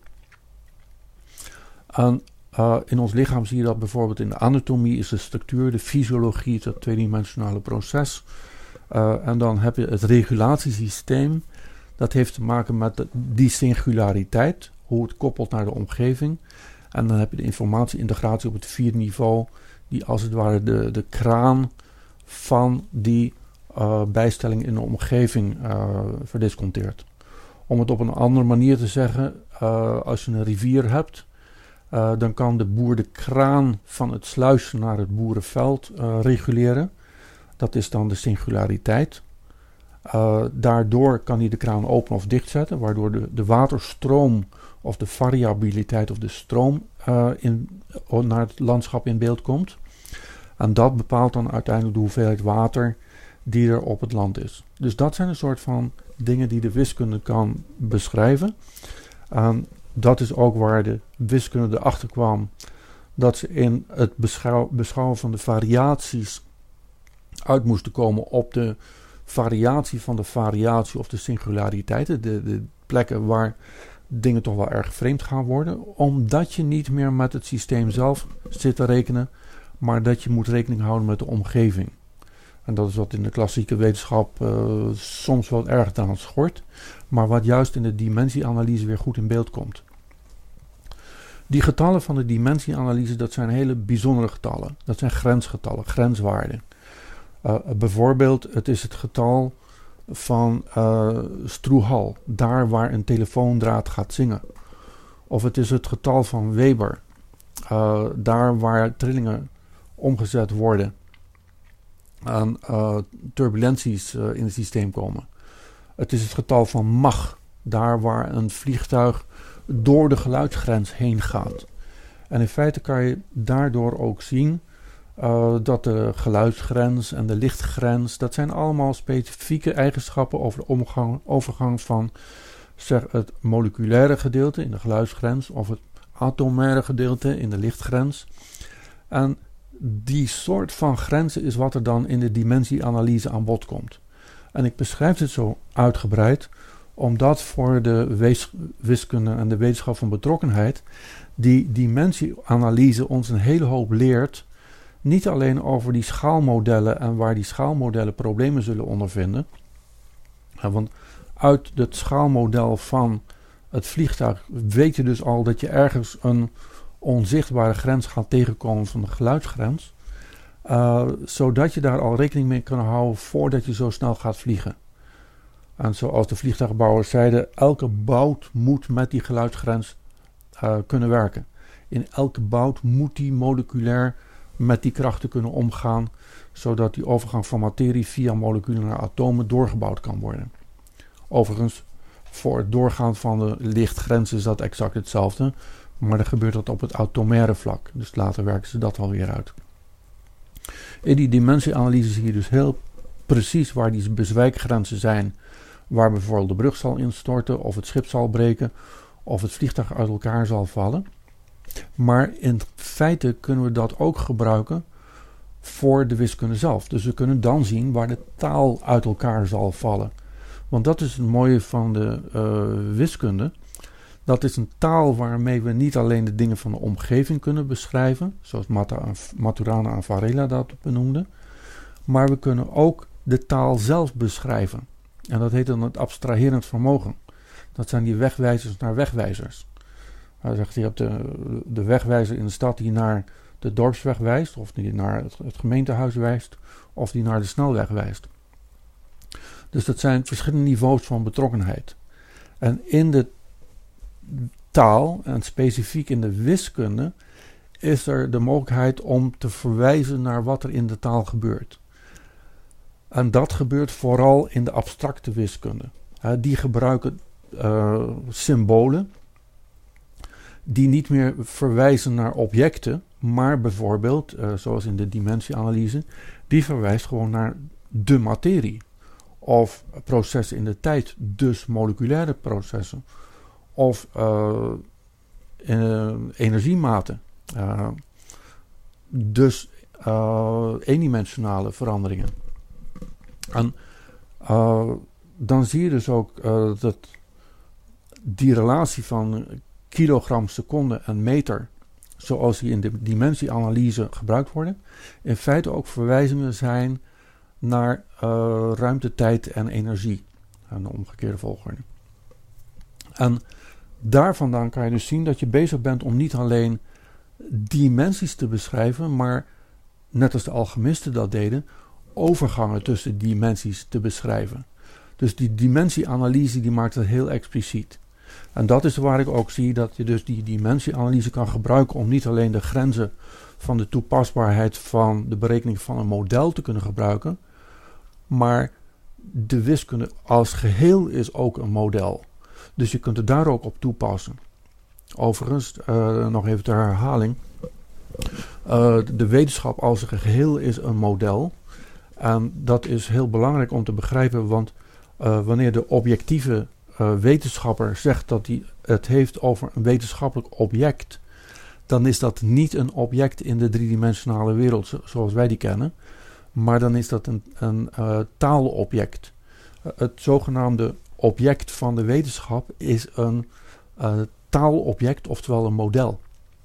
En uh, in ons lichaam zie je dat bijvoorbeeld in de anatomie is de structuur, de fysiologie, het tweedimensionale proces. Uh, en dan heb je het regulatiesysteem. Dat heeft te maken met de, die singulariteit, hoe het koppelt naar de omgeving. En dan heb je de informatieintegratie op het vierde niveau, die als het ware de, de kraan van die uh, bijstelling in de omgeving uh, verdisconteert. Om het op een andere manier te zeggen, uh, als je een rivier hebt, uh, dan kan de boer de kraan van het sluizen naar het boerenveld uh, reguleren. Dat is dan de singulariteit. Uh, daardoor kan hij de kraan open of dichtzetten, waardoor de, de waterstroom of de variabiliteit of de stroom uh, in, naar het landschap in beeld komt. En dat bepaalt dan uiteindelijk de hoeveelheid water die er op het land is. Dus dat zijn een soort van dingen die de wiskunde kan beschrijven. En dat is ook waar de wiskunde erachter kwam, dat ze in het beschouw, beschouwen van de variaties uit moesten komen op de variatie van de variatie of de singulariteiten, de, de plekken waar dingen toch wel erg vreemd gaan worden, omdat je niet meer met het systeem zelf zit te rekenen, maar dat je moet rekening houden met de omgeving. En dat is wat in de klassieke wetenschap uh, soms wel erg aan schort, maar wat juist in de dimensieanalyse weer goed in beeld komt. Die getallen van de dimensieanalyse, dat zijn hele bijzondere getallen. Dat zijn grensgetallen, grenswaarden. Uh, bijvoorbeeld, het is het getal van uh, Stroehal, daar waar een telefoondraad gaat zingen. Of het is het getal van Weber, uh, daar waar trillingen omgezet worden en uh, turbulenties uh, in het systeem komen. Het is het getal van Mach, daar waar een vliegtuig door de geluidsgrens heen gaat. En in feite kan je daardoor ook zien Uh, dat de geluidsgrens en de lichtgrens, dat zijn allemaal specifieke eigenschappen over de omgang, overgang van zeg, het moleculaire gedeelte in de geluidsgrens of het atomaire gedeelte in de lichtgrens. En die soort van grenzen is wat er dan in de dimensieanalyse aan bod komt. En ik beschrijf dit zo uitgebreid, omdat voor de wees- wiskunde en de wetenschap van betrokkenheid die dimensieanalyse ons een hele hoop leert. Niet alleen over die schaalmodellen en waar die schaalmodellen problemen zullen ondervinden. Ja, want uit het schaalmodel van het vliegtuig weet je dus al dat je ergens een onzichtbare grens gaat tegenkomen van de geluidsgrens. Uh, zodat je daar al rekening mee kan houden voordat je zo snel gaat vliegen. En zoals de vliegtuigbouwers zeiden, elke bout moet met die geluidsgrens uh, kunnen werken. In elke bout moet die moleculair met die krachten kunnen omgaan, zodat die overgang van materie via moleculen naar atomen doorgebouwd kan worden. Overigens, voor het doorgaan van de lichtgrens is dat exact hetzelfde, maar dan gebeurt dat op het atomaire vlak. Dus later werken ze dat alweer uit. In die dimensieanalyse zie je dus heel precies waar die bezwijkgrenzen zijn, waar bijvoorbeeld de brug zal instorten, of het schip zal breken, of het vliegtuig uit elkaar zal vallen. Maar in feite kunnen we dat ook gebruiken voor de wiskunde zelf. Dus we kunnen dan zien waar de taal uit elkaar zal vallen. Want dat is het mooie van de uh, wiskunde. Dat is een taal waarmee we niet alleen de dingen van de omgeving kunnen beschrijven, zoals Maturana en Varela dat benoemden, maar we kunnen ook de taal zelf beschrijven. En dat heet dan het abstraherend vermogen. Dat zijn die wegwijzers naar wegwijzers. Hij zegt, je hebt de, de wegwijzer in de stad die naar de dorpsweg wijst, of die naar het, het gemeentehuis wijst, of die naar de snelweg wijst. Dus dat zijn verschillende niveaus van betrokkenheid. En in de taal, en specifiek in de wiskunde, is er de mogelijkheid om te verwijzen naar wat er in de taal gebeurt. En dat gebeurt vooral in de abstracte wiskunde. Uh, die gebruiken uh, symbolen die niet meer verwijzen naar objecten, maar bijvoorbeeld, uh, zoals in de dimensieanalyse, die verwijst gewoon naar de materie. Of processen in de tijd, dus moleculaire processen. Of uh, uh, energiematen. Uh, dus uh, eendimensionale veranderingen. En uh, dan zie je dus ook uh, dat die relatie van kilogram, seconde en meter, zoals die in de dimensieanalyse gebruikt worden, in feite ook verwijzingen zijn naar uh, ruimte, tijd en energie. En de omgekeerde volgorde. En daar vandaan kan je dus zien dat je bezig bent om niet alleen dimensies te beschrijven, maar, net als de alchemisten dat deden, overgangen tussen dimensies te beschrijven. Dus die dimensieanalyse die maakt het heel expliciet. En dat is waar ik ook zie dat je dus die dimensieanalyse kan gebruiken om niet alleen de grenzen van de toepasbaarheid van de berekening van een model te kunnen gebruiken, maar de wiskunde als geheel is ook een model. Dus je kunt het daar ook op toepassen. Overigens, uh, nog even ter herhaling. Uh, de wetenschap als geheel is een model. En dat is heel belangrijk om te begrijpen, want uh, wanneer de objectieve uh, wetenschapper zegt dat hij het heeft over een wetenschappelijk object, dan is dat niet een object in de driedimensionale wereld zo, zoals wij die kennen, maar dan is dat een, een uh, taalobject. Uh, het zogenaamde object van de wetenschap is een uh, taalobject, oftewel een model.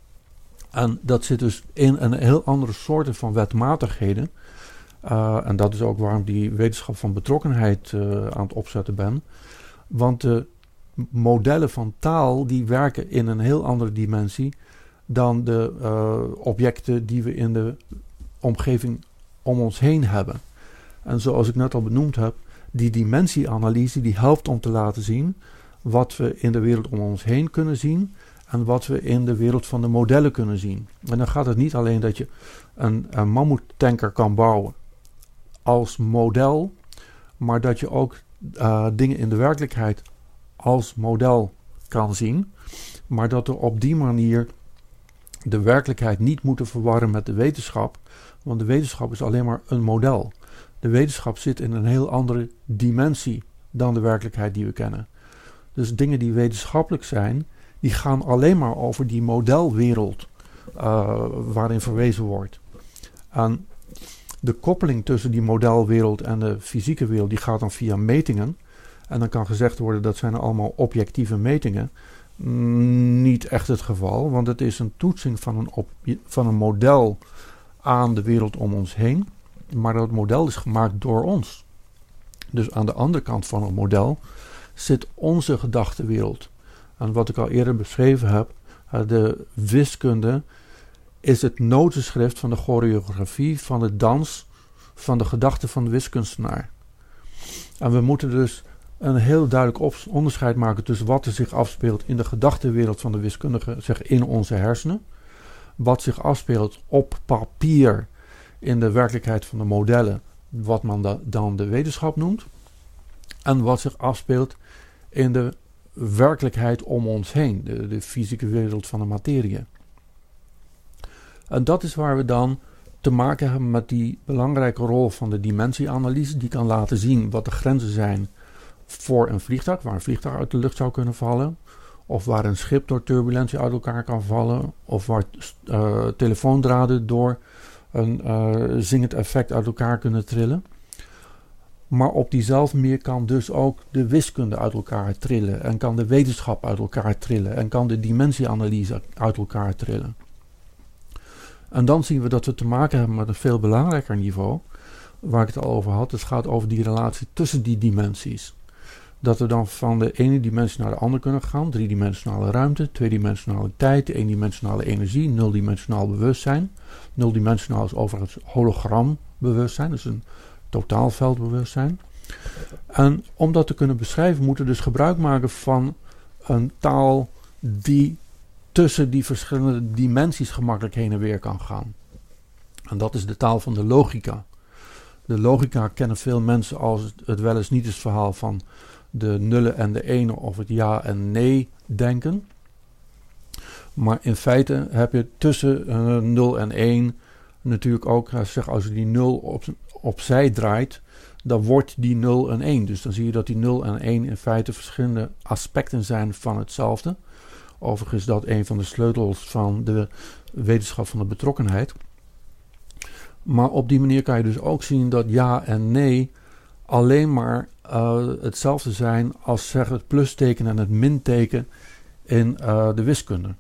En dat zit dus in een heel andere soorten van wetmatigheden. Uh, en dat is ook waarom die wetenschap van betrokkenheid uh, aan het opzetten ben. Want de modellen van taal die werken in een heel andere dimensie dan de uh, objecten die we in de omgeving om ons heen hebben. En zoals ik net al benoemd heb, die dimensieanalyse die helpt om te laten zien wat we in de wereld om ons heen kunnen zien en wat we in de wereld van de modellen kunnen zien. En dan gaat het niet alleen dat je een, een mammoetanker kan bouwen als model, maar dat je ook uh, dingen in de werkelijkheid als model kan zien, maar dat we op die manier de werkelijkheid niet moeten verwarren met de wetenschap, want de wetenschap is alleen maar een model. De wetenschap zit in een heel andere dimensie dan de werkelijkheid die we kennen. Dus dingen die wetenschappelijk zijn, die gaan alleen maar over die modelwereld uh, waarin verwezen wordt. En de koppeling tussen die modelwereld en de fysieke wereld, die gaat dan via metingen. En dan kan gezegd worden dat zijn allemaal objectieve metingen. Mm, niet echt het geval, want het is een toetsing van een, op, van een model aan de wereld om ons heen. Maar dat model is gemaakt door ons. Dus aan de andere kant van het model zit onze gedachtenwereld. En wat ik al eerder beschreven heb, de wiskunde is het notenschrift van de choreografie, van de dans, van de gedachten van de wiskunstenaar. En we moeten dus een heel duidelijk onderscheid maken tussen wat er zich afspeelt in de gedachtenwereld van de wiskundige, zeg in onze hersenen, wat zich afspeelt op papier in de werkelijkheid van de modellen, wat men da- dan de wetenschap noemt, en wat zich afspeelt in de werkelijkheid om ons heen, de, de fysieke wereld van de materie. En dat is waar we dan te maken hebben met die belangrijke rol van de dimensieanalyse, die kan laten zien wat de grenzen zijn voor een vliegtuig, waar een vliegtuig uit de lucht zou kunnen vallen, of waar een schip door turbulentie uit elkaar kan vallen, of waar uh, telefoondraden door een uh, zingend effect uit elkaar kunnen trillen. Maar op diezelfde manier kan dus ook de wiskunde uit elkaar trillen. En kan de wetenschap uit elkaar trillen. En kan de dimensieanalyse uit elkaar trillen. En dan zien we dat we te maken hebben met een veel belangrijker niveau. Waar ik het al over had. Het gaat over die relatie tussen die dimensies. Dat we dan van de ene dimensie naar de andere kunnen gaan. Driedimensionale ruimte, tweedimensionale tijd, eendimensionale energie, nuldimensionaal bewustzijn. Nuldimensionaal is overigens hologrambewustzijn. Dus een totaalveldbewustzijn. En om dat te kunnen beschrijven moeten we dus gebruik maken van een taal die tussen die verschillende dimensies gemakkelijk heen en weer kan gaan. En dat is de taal van de logica. De logica kennen veel mensen als het wel eens niet eens verhaal van de nullen en de ene of het ja en nee denken. Maar in feite heb je tussen uh, nul en één natuurlijk ook, zeg, als je die nul op, opzij draait, dan wordt die nul een één. Dus dan zie je dat die nul en één in feite verschillende aspecten zijn van hetzelfde. Overigens is dat een van de sleutels van de wetenschap van de betrokkenheid. Maar op die manier kan je dus ook zien dat ja en nee alleen maar uh, hetzelfde zijn als zeg, het plusteken en het minteken in uh, de wiskunde.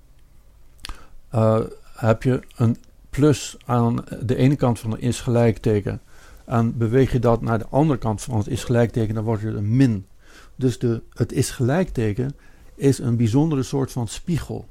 Uh, heb je een plus aan de ene kant van het is gelijkteken en beweeg je dat naar de andere kant van het is gelijkteken, dan wordt het een min. Dus de, het is gelijkteken is een bijzondere soort van spiegel.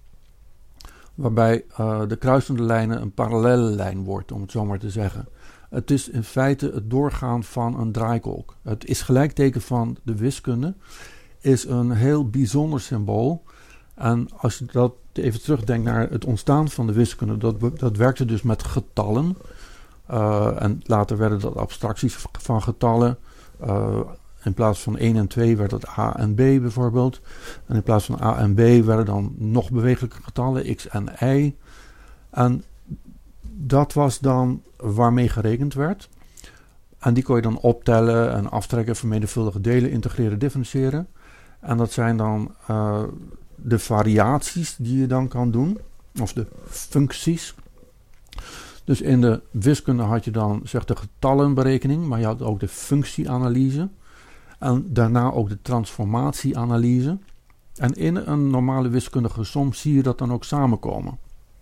Waarbij uh, de kruisende lijnen een parallelle lijn wordt, om het zo maar te zeggen. Het is in feite het doorgaan van een draaikolk. Het is gelijkteken van de wiskunde is een heel bijzonder symbool. En als je dat even terugdenkt naar het ontstaan van de wiskunde, dat, dat werkte dus met getallen. Uh, en later werden dat abstracties van getallen. Uh, in plaats van één en twee werd dat a en b bijvoorbeeld. En in plaats van a en b werden dan nog bewegelijke getallen, x en y. En dat was dan waarmee gerekend werd. En die kon je dan optellen en aftrekken, vermenigvuldigen, delen, integreren, differentiëren. En dat zijn dan uh, de variaties die je dan kan doen. Of de functies. Dus in de wiskunde had je dan zeg de getallenberekening, maar je had ook de functieanalyse. En daarna ook de transformatieanalyse. En in een normale wiskundige som zie je dat dan ook samenkomen.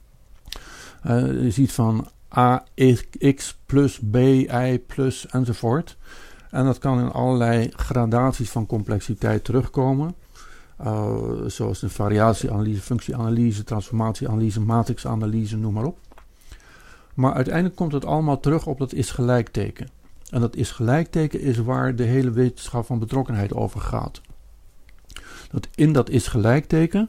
Uh, je ziet van ax plus bi plus enzovoort. En dat kan in allerlei gradaties van complexiteit terugkomen. Uh, zoals de variatieanalyse, functieanalyse, transformatieanalyse, matrixanalyse, noem maar op. Maar uiteindelijk komt het allemaal terug op dat is gelijkteken. En dat is gelijkteken is waar de hele wetenschap van betrokkenheid over gaat. Dat in dat is gelijkteken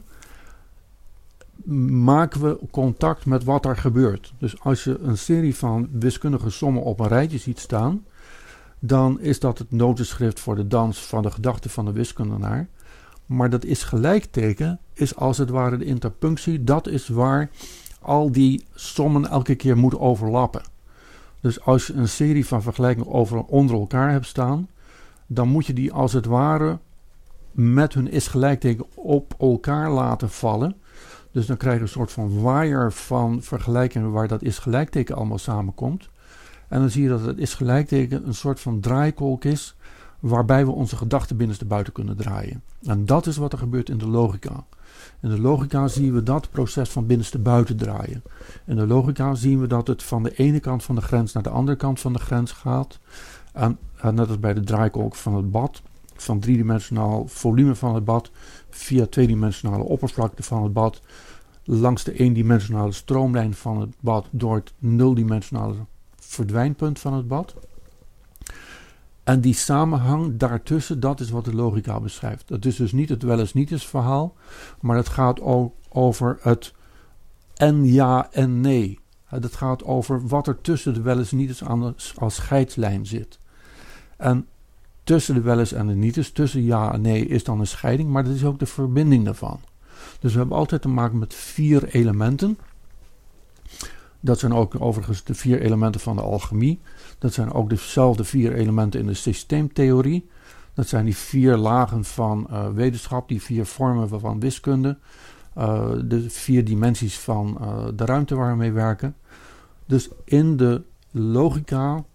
maken we contact met wat er gebeurt. Dus als je een serie van wiskundige sommen op een rijtje ziet staan, dan is dat het notenschrift voor de dans van de gedachte van de wiskundenaar. Maar dat is gelijkteken is als het ware de interpunctie. Dat is waar al die sommen elke keer moeten overlappen. Dus als je een serie van vergelijkingen over, onder elkaar hebt staan, dan moet je die als het ware met hun is gelijkteken op elkaar laten vallen. Dus dan krijg je een soort van waaier van vergelijkingen waar dat is gelijkteken allemaal samenkomt. En dan zie je dat het is gelijkteken een soort van draaikolk is, waarbij we onze gedachten binnenstebuiten kunnen draaien. En dat is wat er gebeurt in de logica. In de logica zien we dat proces van binnenstebuiten draaien. In de logica zien we dat het van de ene kant van de grens naar de andere kant van de grens gaat. En, en net als bij de draaikolk van het bad, van driedimensionaal volume van het bad, via tweedimensionale oppervlakte van het bad, langs de eendimensionale stroomlijn van het bad, door het nuldimensionale verdwijnpunt van het bad. En die samenhang daartussen, dat is wat de logica beschrijft. Dat is dus niet het wel eens niet eens verhaal, maar het gaat ook over het en ja en nee. Het gaat over wat er tussen de wel eens niet eens aan als scheidslijn zit. En tussen de wel eens en de niet eens, tussen ja en nee, is dan een scheiding, maar dat is ook de verbinding daarvan. Dus we hebben altijd te maken met vier elementen. Dat zijn ook overigens de vier elementen van de alchemie. Dat zijn ook dezelfde vier elementen in de systeemtheorie. Dat zijn die vier lagen van uh, wetenschap, die vier vormen van wiskunde. Uh, de vier dimensies van uh, de ruimte waar we mee werken. Dus in de logica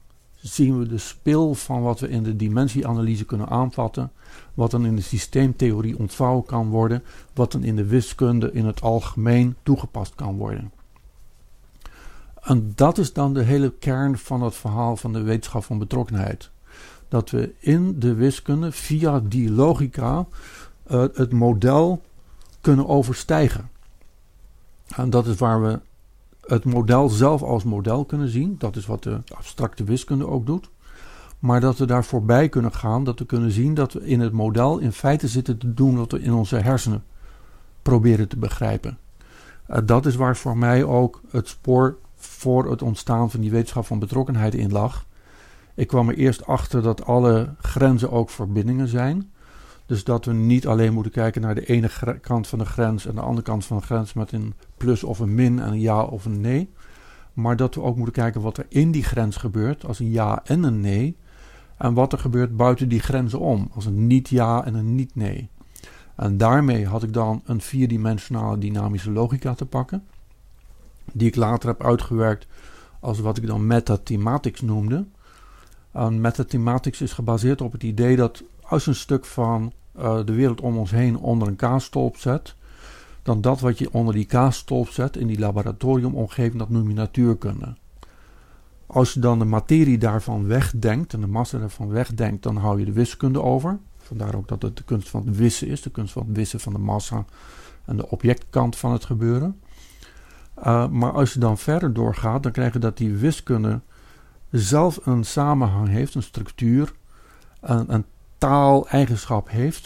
zien we de spil van wat we in de dimensieanalyse kunnen aanvatten, wat dan in de systeemtheorie ontvouwen kan worden, wat dan in de wiskunde in het algemeen toegepast kan worden. En dat is dan de hele kern van het verhaal van de wetenschap van betrokkenheid. Dat we in de wiskunde via die logica uh, het model kunnen overstijgen. En dat is waar we het model zelf als model kunnen zien. Dat is wat de abstracte wiskunde ook doet. Maar dat we daar voorbij kunnen gaan. Dat we kunnen zien dat we in het model in feite zitten te doen wat we in onze hersenen proberen te begrijpen. Uh, dat is waar voor mij ook het spoor voor het ontstaan van die wetenschap van betrokkenheid in lag. Ik kwam er eerst achter dat alle grenzen ook verbindingen zijn. Dus dat we niet alleen moeten kijken naar de ene gre- kant van de grens en de andere kant van de grens met een plus of een min en een ja of een nee. Maar dat we ook moeten kijken wat er in die grens gebeurt als een ja en een nee. En wat er gebeurt buiten die grenzen om als een niet ja en een niet nee. En daarmee had ik dan een vierdimensionale dynamische logica te pakken. Die ik later heb uitgewerkt als wat ik dan metathematics noemde. En metathematics is gebaseerd op het idee dat als je een stuk van uh, de wereld om ons heen onder een kaasstolp zet, dan dat wat je onder die kaasstolp zet in die laboratoriumomgeving, dat noem je natuurkunde. Als je dan de materie daarvan wegdenkt en de massa daarvan wegdenkt, dan hou je de wiskunde over. Vandaar ook dat het de kunst van het wissen is, de kunst van het wissen van de massa en de objectkant van het gebeuren. Uh, maar als je dan verder doorgaat, dan krijg je dat die wiskunde zelf een samenhang heeft, een structuur, een, een taaleigenschap heeft,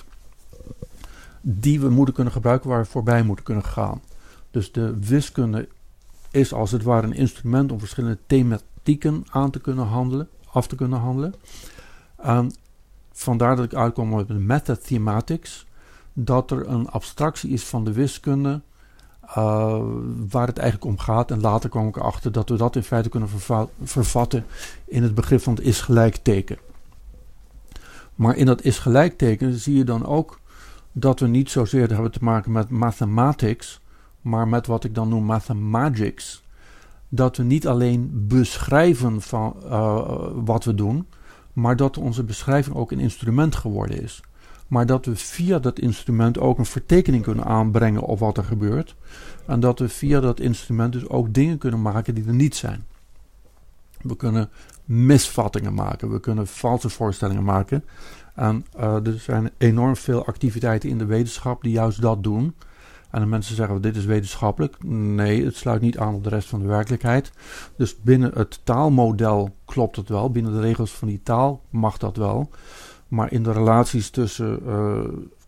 die we moeten kunnen gebruiken, waar we voorbij moeten kunnen gaan. Dus de wiskunde is als het ware een instrument om verschillende thematieken aan te kunnen handelen, af te kunnen handelen. En vandaar dat ik uitkom op de metathematics, dat er een abstractie is van de wiskunde, Uh, waar het eigenlijk om gaat. En later kwam ik erachter dat we dat in feite kunnen verva- vervatten in het begrip van het is gelijk teken. Maar in dat is gelijk teken zie je dan ook dat we niet zozeer hebben te maken met mathematics, maar met wat ik dan noem mathemagics. Dat we niet alleen beschrijven van uh, wat we doen, maar dat onze beschrijving ook een instrument geworden is. Maar dat we via dat instrument ook een vertekening kunnen aanbrengen op wat er gebeurt. En dat we via dat instrument dus ook dingen kunnen maken die er niet zijn. We kunnen misvattingen maken. We kunnen valse voorstellingen maken. En uh, er zijn enorm veel activiteiten in de wetenschap die juist dat doen. En de mensen zeggen, dit is wetenschappelijk. Nee, het sluit niet aan op de rest van de werkelijkheid. Dus binnen het taalmodel klopt het wel. Binnen de regels van die taal mag dat wel. Maar in de relaties tussen uh,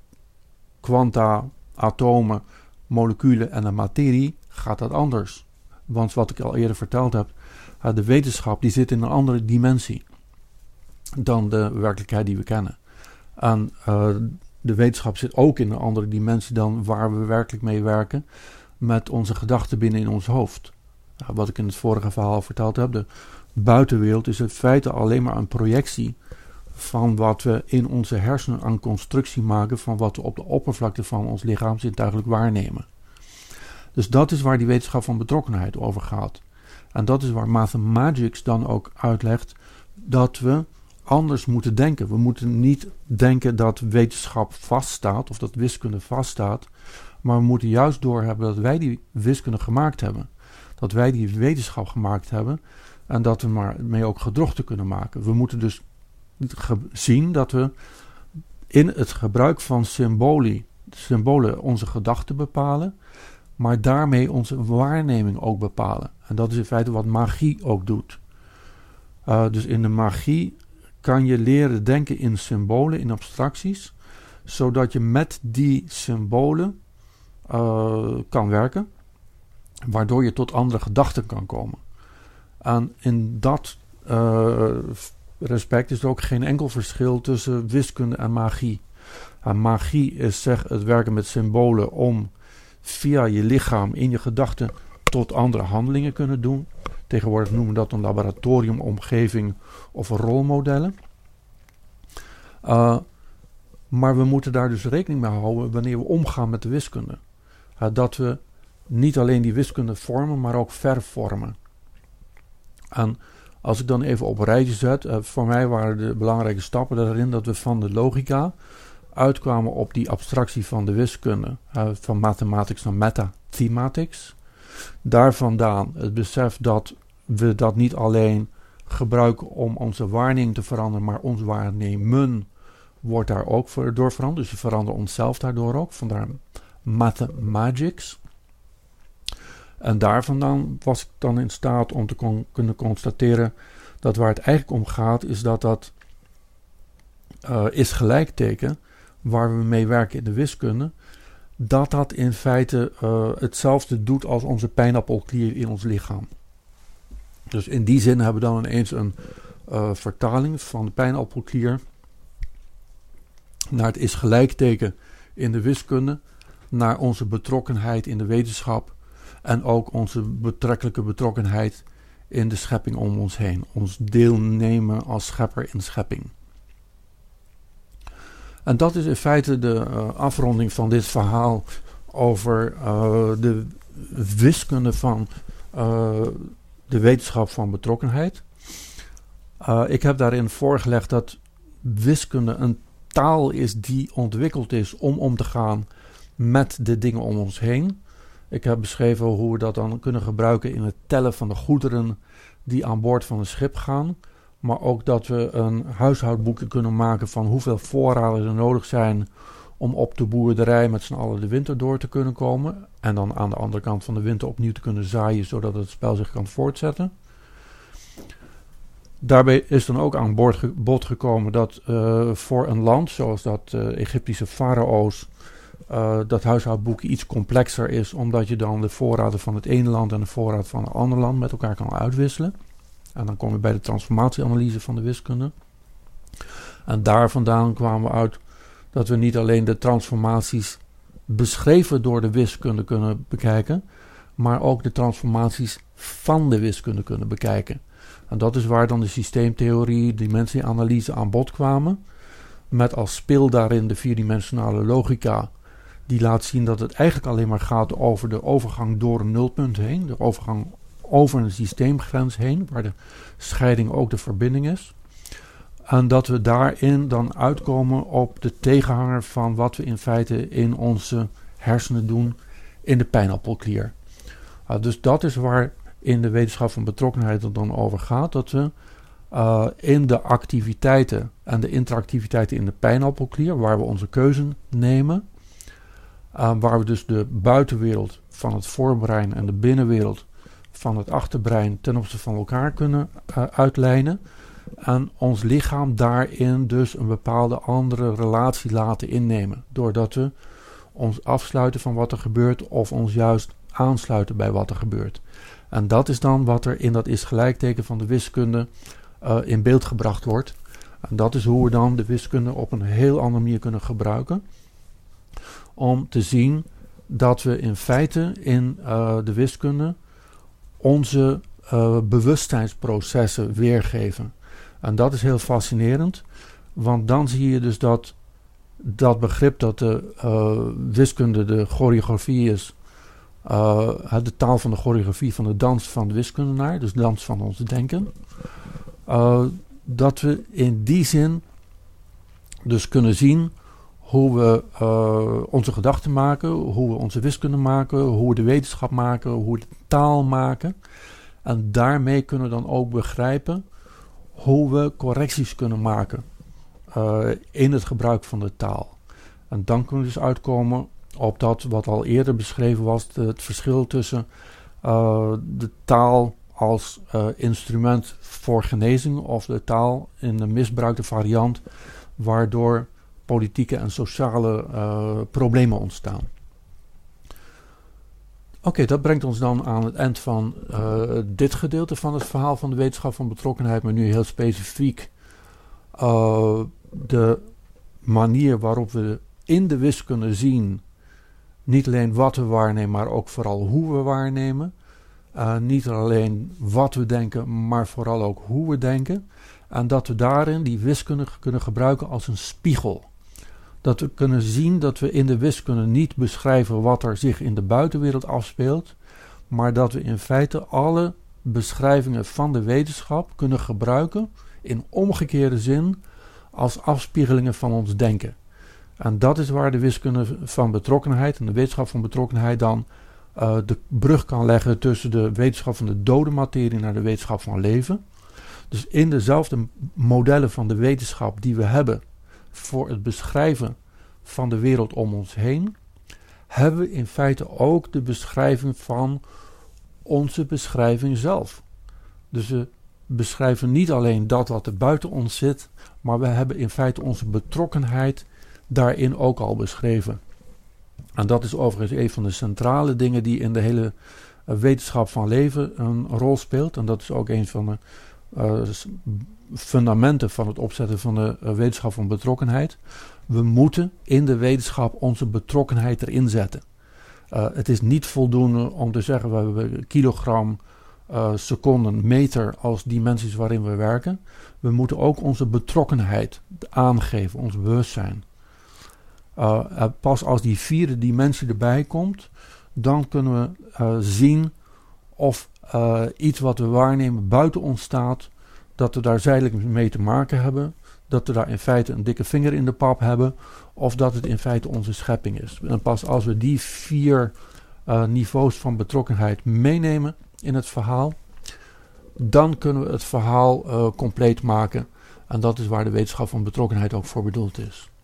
kwanta, atomen, moleculen en de materie gaat dat anders. Want wat ik al eerder verteld heb, uh, de wetenschap die zit in een andere dimensie dan de werkelijkheid die we kennen. En uh, de wetenschap zit ook in een andere dimensie dan waar we werkelijk mee werken met onze gedachten binnen in ons hoofd. Uh, wat ik in het vorige verhaal verteld heb, de buitenwereld is in feite alleen maar een projectie van wat we in onze hersenen aan constructie maken van wat we op de oppervlakte van ons lichaam zintuigelijk waarnemen. Dus dat is waar die wetenschap van betrokkenheid over gaat. En dat is waar mathemagics dan ook uitlegt dat we anders moeten denken. We moeten niet denken dat wetenschap vaststaat of dat wiskunde vaststaat, maar we moeten juist doorhebben dat wij die wiskunde gemaakt hebben. Dat wij die wetenschap gemaakt hebben en dat we maar mee ook gedrochten kunnen maken. We moeten dus zien dat we in het gebruik van symbolie, symbolen onze gedachten bepalen, maar daarmee onze waarneming ook bepalen. En dat is in feite wat magie ook doet. Uh, dus in de magie kan je leren denken in symbolen, in abstracties, zodat je met die symbolen uh, kan werken, waardoor je tot andere gedachten kan komen. En in dat uh, respect is er ook geen enkel verschil tussen wiskunde en magie. En magie is zeg het werken met symbolen om via je lichaam in je gedachten tot andere handelingen kunnen doen. Tegenwoordig noemen we dat een laboratoriumomgeving of rolmodellen. Uh, maar we moeten daar dus rekening mee houden wanneer we omgaan met de wiskunde. Uh, dat we niet alleen die wiskunde vormen, maar ook vervormen. En Als ik dan even op een rijtje zet, uh, voor mij waren de belangrijke stappen daarin dat we van de logica uitkwamen op die abstractie van de wiskunde, uh, van mathematics naar metathematics. Daar vandaan het besef dat we dat niet alleen gebruiken om onze waarneming te veranderen, maar ons waarnemen wordt daar ook voor, door veranderd. Dus we veranderen onszelf daardoor ook. Vandaar mathemagics. En daar vandaan was ik dan in staat om te kon, kunnen constateren dat waar het eigenlijk om gaat, is dat dat uh, is gelijkteken, waar we mee werken in de wiskunde, dat dat in feite uh, hetzelfde doet als onze pijnappelklier in ons lichaam. Dus in die zin hebben we dan ineens een uh, vertaling van de pijnappelklier naar het is gelijkteken in de wiskunde, naar onze betrokkenheid in de wetenschap en ook onze betrekkelijke betrokkenheid in de schepping om ons heen. Ons deelnemen als schepper in schepping. En dat is in feite de uh, afronding van dit verhaal over uh, de wiskunde van uh, de wetenschap van betrokkenheid. Uh, ik heb daarin voorgelegd dat wiskunde een taal is die ontwikkeld is om om te gaan met de dingen om ons heen. Ik heb beschreven hoe we dat dan kunnen gebruiken in het tellen van de goederen die aan boord van een schip gaan. Maar ook dat we een huishoudboekje kunnen maken van hoeveel voorraden er nodig zijn om op de boerderij met z'n allen de winter door te kunnen komen. En dan aan de andere kant van de winter opnieuw te kunnen zaaien, zodat het spel zich kan voortzetten. Daarbij is dan ook aan boord ge- bod gekomen dat uh, voor een land zoals dat uh, Egyptische farao's uh, dat huishoudboekje iets complexer is, omdat je dan de voorraden van het ene land en de voorraad van een ander land met elkaar kan uitwisselen. En dan kom je bij de transformatieanalyse van de wiskunde. En daar vandaan kwamen we uit dat we niet alleen de transformaties beschreven door de wiskunde kunnen bekijken, maar ook de transformaties van de wiskunde kunnen bekijken. En dat is waar dan de systeemtheorie, dimensieanalyse aan bod kwamen. Met als spil daarin de vierdimensionale logica. Die laat zien dat het eigenlijk alleen maar gaat over de overgang door een nulpunt heen. De overgang over een systeemgrens heen. Waar de scheiding ook de verbinding is. En dat we daarin dan uitkomen op de tegenhanger van wat we in feite in onze hersenen doen in de pijnappelklier. Uh, dus dat is waar in de wetenschap van betrokkenheid het dan over gaat. Dat we uh, in de activiteiten en de interactiviteiten in de pijnappelklier, waar we onze keuze nemen, uh, waar we dus de buitenwereld van het voorbrein en de binnenwereld van het achterbrein ten opzichte van elkaar kunnen uh, uitlijnen. En ons lichaam daarin dus een bepaalde andere relatie laten innemen. Doordat we ons afsluiten van wat er gebeurt of ons juist aansluiten bij wat er gebeurt. En dat is dan wat er in dat is gelijkteken van de wiskunde uh, in beeld gebracht wordt. En dat is hoe we dan de wiskunde op een heel andere manier kunnen gebruiken. Om te zien dat we in feite in uh, de wiskunde onze uh, bewustzijnsprocessen weergeven. En dat is heel fascinerend. Want dan zie je dus dat dat begrip dat de uh, wiskunde de choreografie is. Uh, de taal van de choreografie van de dans van de wiskundenaar, dus de dans van ons denken. Uh, dat we in die zin dus kunnen zien hoe we uh, onze gedachten maken, hoe we onze wiskunde maken, hoe we de wetenschap maken, hoe we de taal maken. En daarmee kunnen we dan ook begrijpen hoe we correcties kunnen maken uh, in het gebruik van de taal. En dan kunnen we dus uitkomen op dat wat al eerder beschreven was, de, het verschil tussen uh, de taal als uh, instrument voor genezing of de taal in de misbruikte variant waardoor politieke en sociale uh, problemen ontstaan. Oké, okay, dat brengt ons dan aan het eind van uh, dit gedeelte van het verhaal van de wetenschap van betrokkenheid, maar nu heel specifiek uh, de manier waarop we in de wiskunde zien niet alleen wat we waarnemen, maar ook vooral hoe we waarnemen. Uh, niet alleen wat we denken, maar vooral ook hoe we denken. En dat we daarin die wiskunde kunnen gebruiken als een spiegel. Dat we kunnen zien dat we in de wiskunde niet beschrijven wat er zich in de buitenwereld afspeelt, maar dat we in feite alle beschrijvingen van de wetenschap kunnen gebruiken in omgekeerde zin als afspiegelingen van ons denken. En dat is waar de wiskunde van betrokkenheid en de wetenschap van betrokkenheid dan uh, de brug kan leggen tussen de wetenschap van de dode materie naar de wetenschap van leven. Dus in dezelfde modellen van de wetenschap die we hebben voor het beschrijven van de wereld om ons heen, hebben we in feite ook de beschrijving van onze beschrijving zelf. Dus we beschrijven niet alleen dat wat er buiten ons zit, maar we hebben in feite onze betrokkenheid daarin ook al beschreven. En dat is overigens een van de centrale dingen die in de hele uh, wetenschap van leven een rol speelt. En dat is ook een van de uh, fundamenten van het opzetten van de uh, wetenschap van betrokkenheid. We moeten in de wetenschap onze betrokkenheid erin zetten. Uh, het is niet voldoende om te zeggen we hebben kilogram, uh, seconden, meter als dimensies waarin we werken. We moeten ook onze betrokkenheid aangeven, ons bewustzijn. Uh, uh, pas als die vierde dimensie erbij komt, dan kunnen we uh, zien of uh, iets wat we waarnemen buiten ons staat, dat we daar zijdelijk mee te maken hebben, dat we daar in feite een dikke vinger in de pap hebben, of dat het in feite onze schepping is. En pas als we die vier uh, niveaus van betrokkenheid meenemen in het verhaal, dan kunnen we het verhaal uh, compleet maken. En dat is waar de wetenschap van betrokkenheid ook voor bedoeld is.